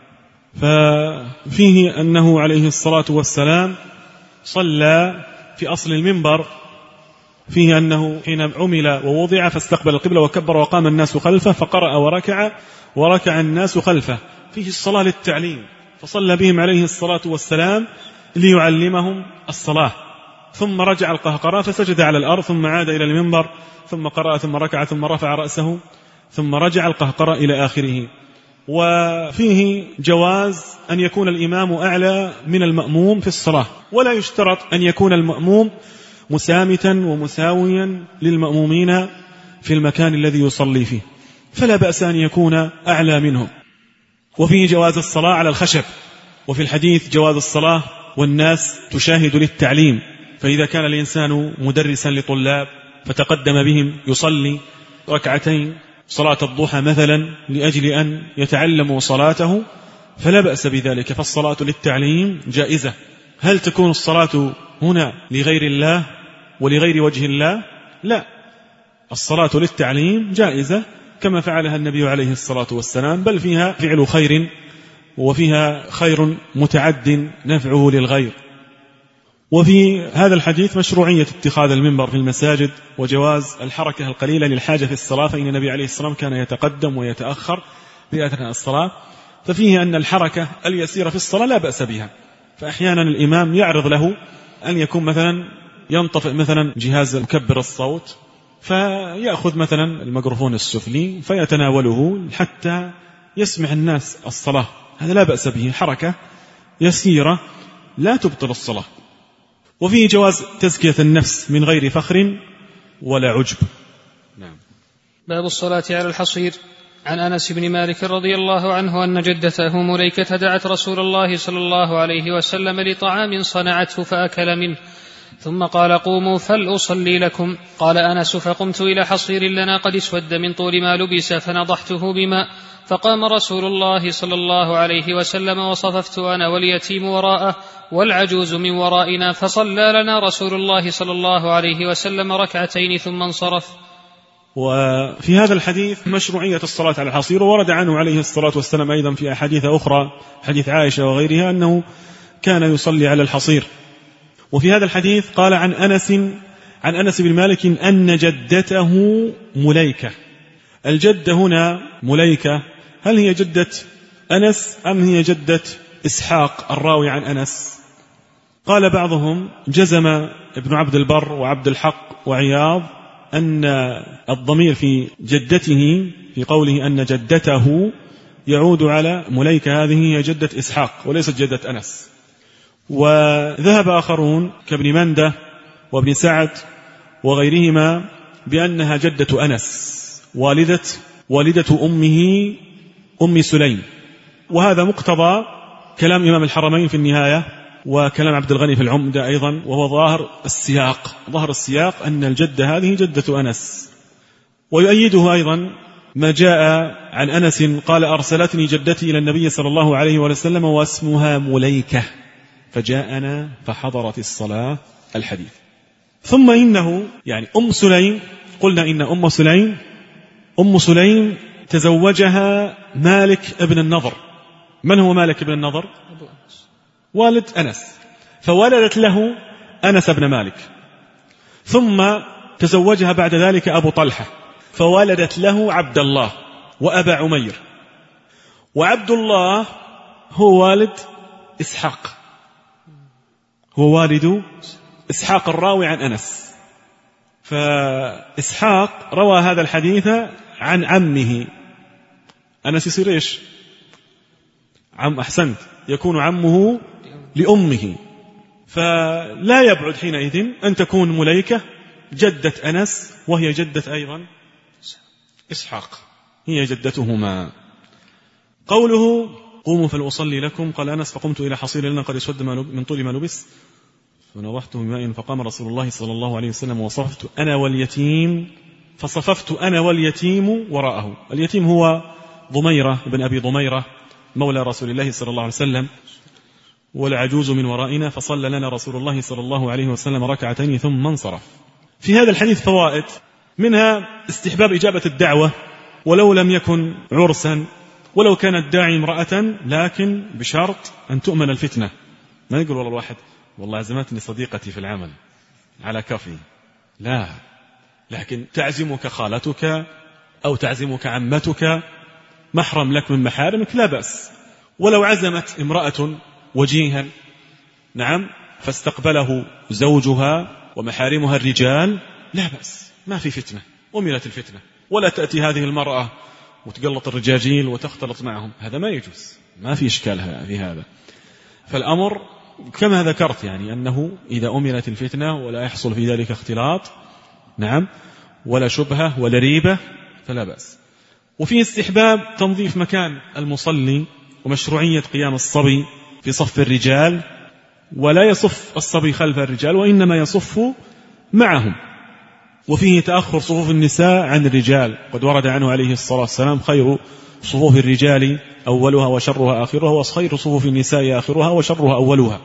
ففيه أنه عليه الصلاة والسلام صلى في أصل المنبر، فيه أنه حين عمل ووضع فاستقبل القبلة وكبر وقام الناس خلفه، فقرأ وركع وركع الناس خلفه. فيه الصلاة للتعليم، فصلى بهم عليه الصلاة والسلام ليعلمهم الصلاة، ثم رجع القهقرى فسجد على الأرض، ثم عاد إلى المنبر، ثم قرأ، ثم ركع، ثم رفع رأسه، ثم رجع القهقرى إلى آخره. وفيه جواز أن يكون الإمام أعلى من المأموم في الصلاة، ولا يشترط أن يكون المأموم مسامتا ومساويا للمأمومين في المكان الذي يصلي فيه، فلا بأس أن يكون أعلى منهم. وفيه جواز الصلاة على الخشب، وفي الحديث جواز الصلاة والناس تشاهد للتعليم، فإذا كان الإنسان مدرسا لطلاب فتقدم بهم يصلي ركعتين صلاة الضحى مثلا لأجل أن يتعلموا صلاته فلا بأس بذلك، فالصلاة للتعليم جائزة. هل تكون الصلاة هنا لغير الله ولغير وجه الله؟ لا، الصلاة للتعليم جائزة كما فعلها النبي عليه الصلاة والسلام، بل فيها فعل خير، وفيها خير متعد نفعه للغير. وفي هذا الحديث مشروعية اتخاذ المنبر في المساجد وجواز الحركة القليلة للحاجة في الصلاة، فإن النبي عليه الصلاة والسلام كان يتقدم ويتأخر في أثناء الصلاة، ففيه أن الحركة اليسيرة في الصلاة لا بأس بها. فأحيانا الإمام يعرض له أن يكون مثلا ينطفئ مثلا جهاز مكبر الصوت، فيأخذ مثلا الميكروفون السفلي فيتناوله حتى يسمع الناس الصلاة، هذا لا بأس به، حركة يسيرة لا تبطل الصلاة. وفيه جواز تزكية النفس من غير فخر ولا عجب. نعم. باب الصلاة على الحصير. عن أنس بن مالك رضي الله عنه أن جدته مليكة دعت رسول الله صلى الله عليه وسلم لطعام صنعته فأكل منه، ثم قال قوموا فلأصلي لكم. قال أنس فقمت إلى حصير لنا قد اسود من طول ما لبس فنضحته بماء، فقام رسول الله صلى الله عليه وسلم وصففت أنا واليتيم وراءه والعجوز من ورائنا، فصلى لنا رسول الله صلى الله عليه وسلم ركعتين ثم انصرف. وفي هذا الحديث مشروعية الصلاة على الحصير، ورد عنه عليه الصلاة والسلام أيضا في أحاديث أخرى، حديث عائشة وغيرها، أنه كان يصلي على الحصير. وفي هذا الحديث قال عن أنس عن أنس بن مالك أن جدته مليكة. الجدة هنا مليكة، هل هي جدة أنس أم هي جدة إسحاق الراوي عن أنس؟ قال بعضهم جزم ابن عبد البر وعبد الحق وعياض أن الضمير في جدته في قوله أن جدته يعود على مليكة، هذه هي جدة إسحاق وليست جدة أنس. وذهب آخرون كابن مندة وابن سعد وغيرهما بأنها جدة أنس والدة والدة أمه أم سليم، وهذا مقتضى كلام إمام الحرمين في النهاية وكلام عبد الغني في العمدة أيضا، وهو ظاهر السياق ظاهر السياق أن الجدة هذه جدة أنس. ويؤيده أيضا ما جاء عن أنس قال أرسلتني جدتي إلى النبي صلى الله عليه وسلم واسمها مليكة فجاءنا فحضرت الصلاة الحديث. ثم إنه يعني أم سليم، قلنا إن أم سليم أم سليم تزوجها مالك ابن النضر. من هو مالك ابن النضر؟ والد أنس، فولدت له أنس بن مالك، ثم تزوجها بعد ذلك أبو طلحة فولدت له عبد الله وأبا عمير، وعبد الله هو والد إسحاق، هو والد إسحاق الراوي عن أنس. فإسحاق روى هذا الحديث عن عمه أنس، يصير إيش؟ عم، أحسنت، يكون عمه لأمه، فلا يبعد حينئذ أن تكون مليكة جدة أنس وهي جدة أيضا إسحاق، هي جدتهما. قوله قوموا فلأصلي لكم، قال أنس فقمت إلى حصير لنا قد اسود من طول ما لبس فنضحته بماء، فقام رسول الله صلى الله عليه وسلم وصففت أنا واليتيم فصففت أنا واليتيم وراءه. اليتيم هو ضميرة بن أبي ضميرة مولى رسول الله صلى الله عليه وسلم، والعجوز من ورائنا، فصلى لنا رسول الله صلى الله عليه وسلم ركعتين ثم انصرف. في هذا الحديث فوائد، منها استحباب إجابة الدعوة ولو لم يكن عرسا، ولو كان الداعي امرأة، لكن بشرط أن تؤمن الفتنة. ما يقول والله الواحد والله عزمتني صديقتي في العمل على كافي، لا، لكن تعزمك خالتك أو تعزمك عمتك محرم لك من محارمك لا بأس. ولو عزمت امرأة وجيها نعم فاستقبله زوجها ومحارمها الرجال لا بأس، ما في فتنة، أمنت الفتنة. ولا تأتي هذه المرأة وتقلط الرجاجيل وتختلط معهم، هذا ما يجوز، ما في إشكال في هذا. فالأمر كما ذكرت يعني أنه إذا أمنت الفتنة ولا يحصل في ذلك اختلاط نعم ولا شبهة ولا ريبة فلا بأس. وفي استحباب تنظيف مكان المصلي ومشروعية قيام الصبي في صف الرجال، ولا يصف الصبي خلف الرجال وإنما يصف معهم. وفيه تأخر صفوف النساء عن الرجال، قد ورد عنه عليه الصلاة والسلام خير صفوف الرجال أولها وشرها آخرها، وخير صفوف النساء آخرها وشرها أولها.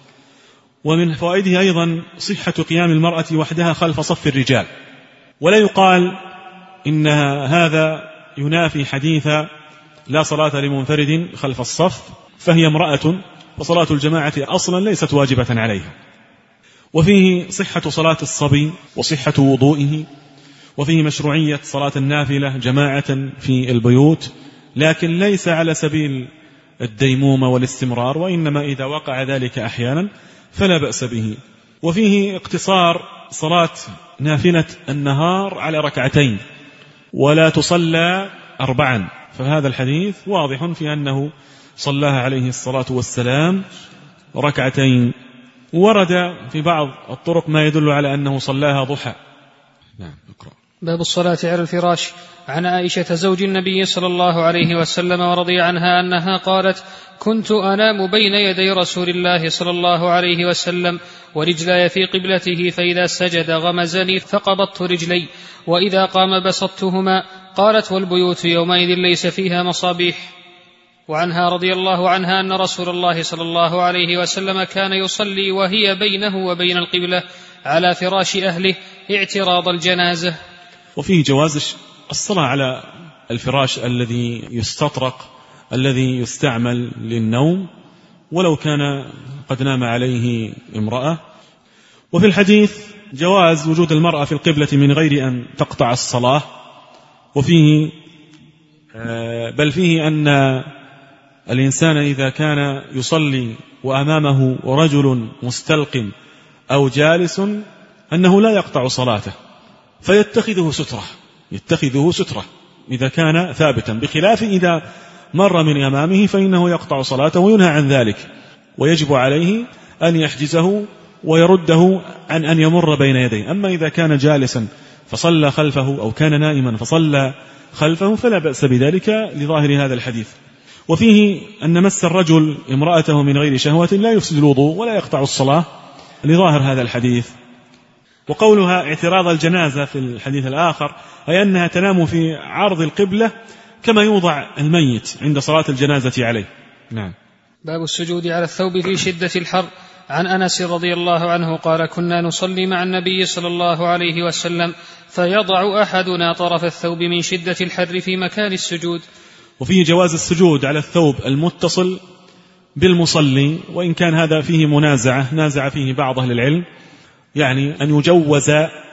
ومن فوائده أيضا صحة قيام المرأة وحدها خلف صف الرجال، ولا يقال إن هذا ينافي حديث لا صلاة لمنفرد خلف الصف، فهي امرأة، وصلاة الجماعة أصلا ليست واجبة عليها، وفيه صحة صلاة الصبي وصحة وضوئه، وفيه مشروعية صلاة النافلة جماعة في البيوت، لكن ليس على سبيل الديمومة والاستمرار، وإنما إذا وقع ذلك أحيانا فلا بأس به. وفيه اقتصار صلاة نافلة النهار على ركعتين ولا تصلى أربعا، فهذا الحديث واضح في أنه صلاها عليه الصلاة والسلام ركعتين. ورد في بعض الطرق ما يدل على أنه صلاها ضحى. نعم، اقرأ. باب الصلاة على الفراش. عن عائشة زوج النبي صلى الله عليه وسلم ورضي عنها أنها قالت: كنت أنام بين يدي رسول الله صلى الله عليه وسلم ورجلاي في قبلته، فإذا سجد غمزني فقبضت رجلي، وإذا قام بسطتهما. قالت: والبيوت يومئذ ليس فيها مصابيح. وعنها رضي الله عنها أن رسول الله صلى الله عليه وسلم كان يصلي وهي بينه وبين القبلة على فراش أهله اعتراض الجنازة. وفيه جواز الصلاة على الفراش الذي يستطرق الذي يستعمل للنوم ولو كان قد نام عليه امرأة. وفي الحديث جواز وجود المرأة في القبلة من غير أن تقطع الصلاة. وفيه بل فيه أن الإنسان إذا كان يصلي وأمامه رجل مستلقم أو جالس أنه لا يقطع صلاته فيتخذه سترة يتخذه سترة إذا كان ثابتا، بخلاف إذا مر من أمامه فإنه يقطع صلاته وينهى عن ذلك، ويجب عليه أن يحجزه ويرده عن أن يمر بين يديه. أما إذا كان جالسا فصلى خلفه أو كان نائما فصلى خلفه فلا بأس بذلك لظاهر هذا الحديث. وفيه أن مس الرجل امرأته من غير شهوة لا يفسد الوضوء ولا يقطع الصلاة لظاهر هذا الحديث. وقولها اعتراض الجنازة في الحديث الآخر أي أنها تنام في عرض القبلة كما يوضع الميت عند صلاة الجنازة عليه. نعم. باب السجود على الثوب في شدة الحر. عن أنس رضي الله عنه قال: كنا نصلي مع النبي صلى الله عليه وسلم فيضع أحدنا طرف الثوب من شدة الحر في مكان السجود. وفيه جواز السجود على الثوب المتصل بالمصلي، وإن كان هذا فيه منازعة نازع فيه بعض أهل العلم، يعني أن يجوز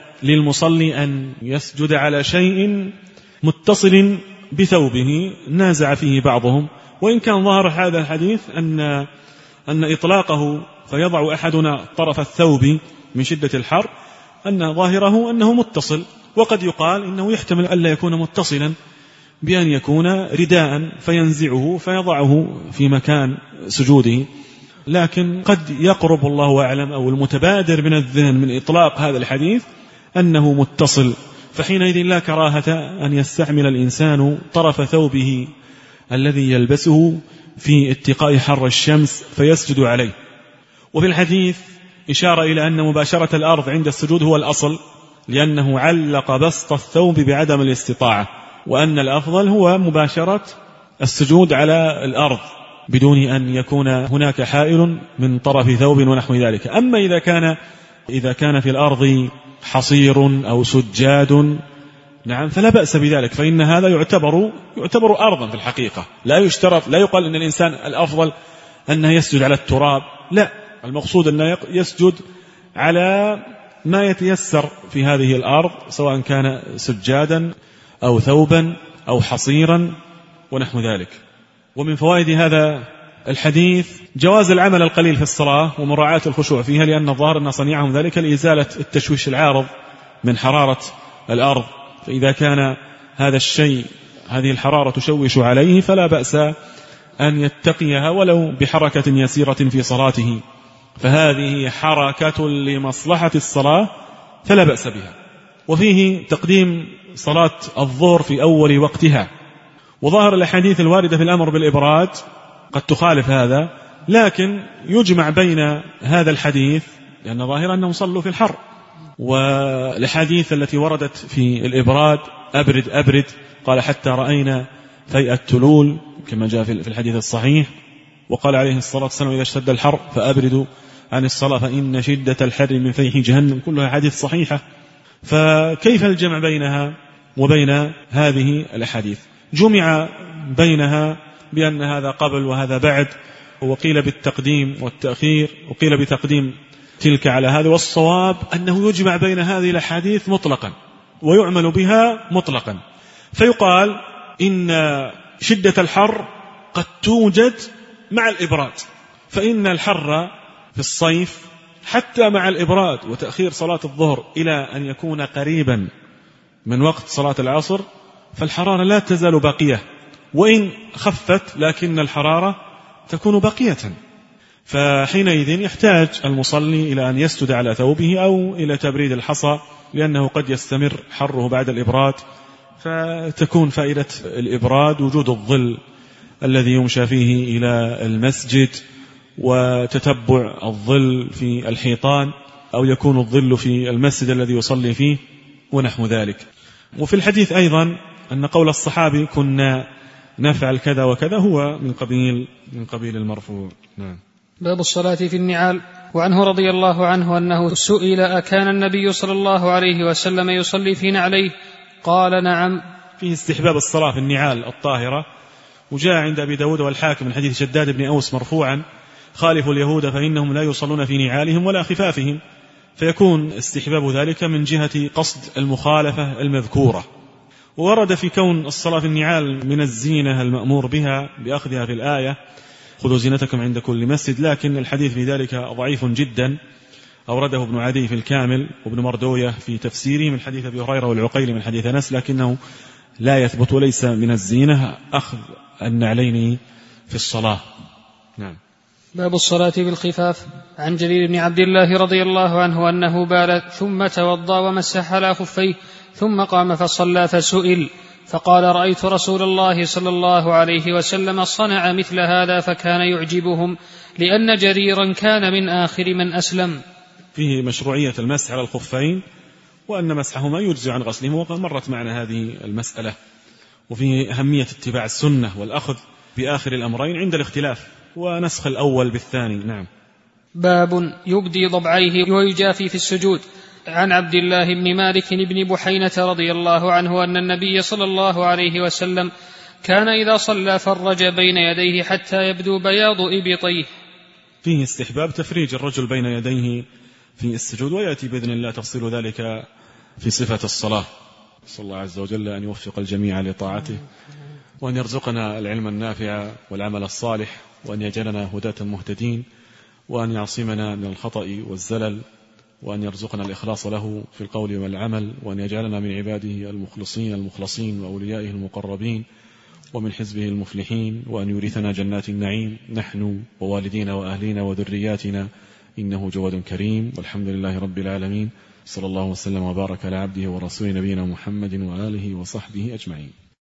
للمصلي أن يسجد على شيء متصل بثوبه، نازع فيه بعضهم. وإن كان ظاهر هذا الحديث أن أن إطلاقه فيضع أحدنا طرف الثوب من شدة الحر أن ظاهره أنه متصل، وقد يقال إنه يحتمل ألا يكون متصلا بأن يكون رداء فينزعه فيضعه في مكان سجوده، لكن قد يقرب الله أعلم أو المتبادر من الذهن من إطلاق هذا الحديث أنه متصل، فحينئذ لا كراهة أن يستعمل الإنسان طرف ثوبه الذي يلبسه في اتقاء حر الشمس فيسجد عليه. وفي الحديث إشارة إلى أن مباشرة الأرض عند السجود هو الأصل، لأنه علق بسط الثوب بعدم الاستطاعة، وأن الأفضل هو مباشرة السجود على الأرض بدون أن يكون هناك حائل من طرف ثوب ونحو ذلك. أما إذا كان إذا كان في الأرض حصير أو سجاد نعم فلا بأس بذلك، فإن هذا يعتبر يعتبر أرضا في الحقيقة، لا يشترط لا يقال أن الإنسان الأفضل أنه يسجد على التراب، لا، المقصود أنه يسجد على ما يتيسر في هذه الأرض سواء كان سجادا أو ثوبا أو حصيرا ونحو ذلك. ومن فوائد هذا الحديث جواز العمل القليل في الصلاة ومراعاة الخشوع فيها، لأن الظاهر أن صنيعهم ذلك لإزالة التشويش العارض من حرارة الأرض، فإذا كان هذا الشيء هذه الحرارة تشوش عليه فلا بأس أن يتقيها ولو بحركة يسيرة في صلاته، فهذه حركة لمصلحة الصلاة فلا بأس بها. وفيه تقديم صلاة الظهر في أول وقتها، وظاهر الأحاديث الواردة في الأمر بالإبراد قد تخالف هذا، لكن يجمع بين هذا الحديث لأن ظاهر أنهم صلوا في الحر، والحديث التي وردت في الإبراد أبرد أبرد قال حتى رأينا فيء التلول كما جاء في الحديث الصحيح، وقال عليه الصلاة والسلام إذا اشتد الحر فأبردوا عن الصلاة فإن شدة الحر من فيح جهنم، كلها حديث صحيحة، فكيف الجمع بينها وبين هذه الأحاديث؟ جمع بينها بأن هذا قبل وهذا بعد، وقيل بالتقديم والتأخير، وقيل بتقديم تلك على هذه، والصواب أنه يجمع بين هذه الأحاديث مطلقا ويعمل بها مطلقا. فيقال إن شدة الحر قد توجد مع الإبراد، فإن الحر في الصيف حتى مع الإبراد وتأخير صلاة الظهر إلى أن يكون قريبا من وقت صلاة العصر فالحرارة لا تزال باقية، وإن خفت لكن الحرارة تكون باقية. فحينئذ يحتاج المصلي إلى أن يسجد على ثوبه أو إلى تبريد الحصى، لأنه قد يستمر حره بعد الإبراد، فتكون فائدة الإبراد وجود الظل الذي يمشى فيه إلى المسجد وتتبع الظل في الحيطان، أو يكون الظل في المسجد الذي يصلي فيه ونحو ذلك. وفي الحديث أيضا أن قول الصحابي كنا نفعل كذا وكذا هو من قبيل من قبيل المرفوع. نعم. باب الصلاة في النعال. وعنه رضي الله عنه أنه سئل أكان النبي صلى الله عليه وسلم يصلي في نعليه؟ قال نعم. فيه استحباب الصلاة في النعال الطاهرة، وجاء عند أبي داود والحاكم من حديث شداد بن أوس مرفوعا: خالفوا اليهود فإنهم لا يصلون في نعالهم ولا خفافهم. فيكون استحباب ذلك من جهة قصد المخالفة المذكورة. وورد في كون الصلاة في النعال من الزينة المأمور بها بأخذها في الآية: خذوا زينتكم عند كل مسجد، لكن الحديث في ذلك ضعيف جدا، أورده ابن عدي في الكامل وابن مردوية في تفسيره من حديث أبي هريرة والعقيل من حديث أنس، لكنه لا يثبت وليس من الزينة أخذ النعلين في الصلاة. نعم. باب الصلاة بالخفاف. عن جرير بن عبد الله رضي الله عنه أنه بال ثم توضأ ومسح على خفيه ثم قام فصلى فسئل فقال: رأيت رسول الله صلى الله عليه وسلم صنع مثل هذا فكان يعجبهم، لأن جريرا كان من آخر من أسلم. فيه مشروعية المسح على الخفين، وأن مسحهما يجزي عن غسلهما، وقد مرت معنا هذه المسألة. وفيه أهمية اتباع السنة والأخذ بآخر الأمرين عند الاختلاف، ونسخ الأول بالثاني. نعم. باب يبدي ضبعيه ويجافي في السجود. عن عبد الله بن مالك بن بحينة رضي الله عنه أن النبي صلى الله عليه وسلم كان إذا صلى فرج بين يديه حتى يبدو بياض إبطيه. فيه استحباب تفريج الرجل بين يديه في السجود، ويأتي بإذن الله تفصيل ذلك في صفة الصلاة. صلى الله عز وجل أن يوفق الجميع لطاعته، وأن يرزقنا العلم النافع والعمل الصالح، وأن يجعلنا هداة مهتدين، وأن يعصمنا من الخطأ والزلل، وأن يرزقنا الإخلاص له في القول والعمل، وأن يجعلنا من عباده المخلصين المخلصين وأوليائه المقربين ومن حزبه المفلحين، وأن يورثنا جنات النعيم نحن ووالدينا وأهلينا وذرياتنا، إنه جواد كريم. والحمد لله رب العالمين، صلى الله وسلم وبارك على عبده ورسوله نبينا محمد وآله وصحبه أجمعين.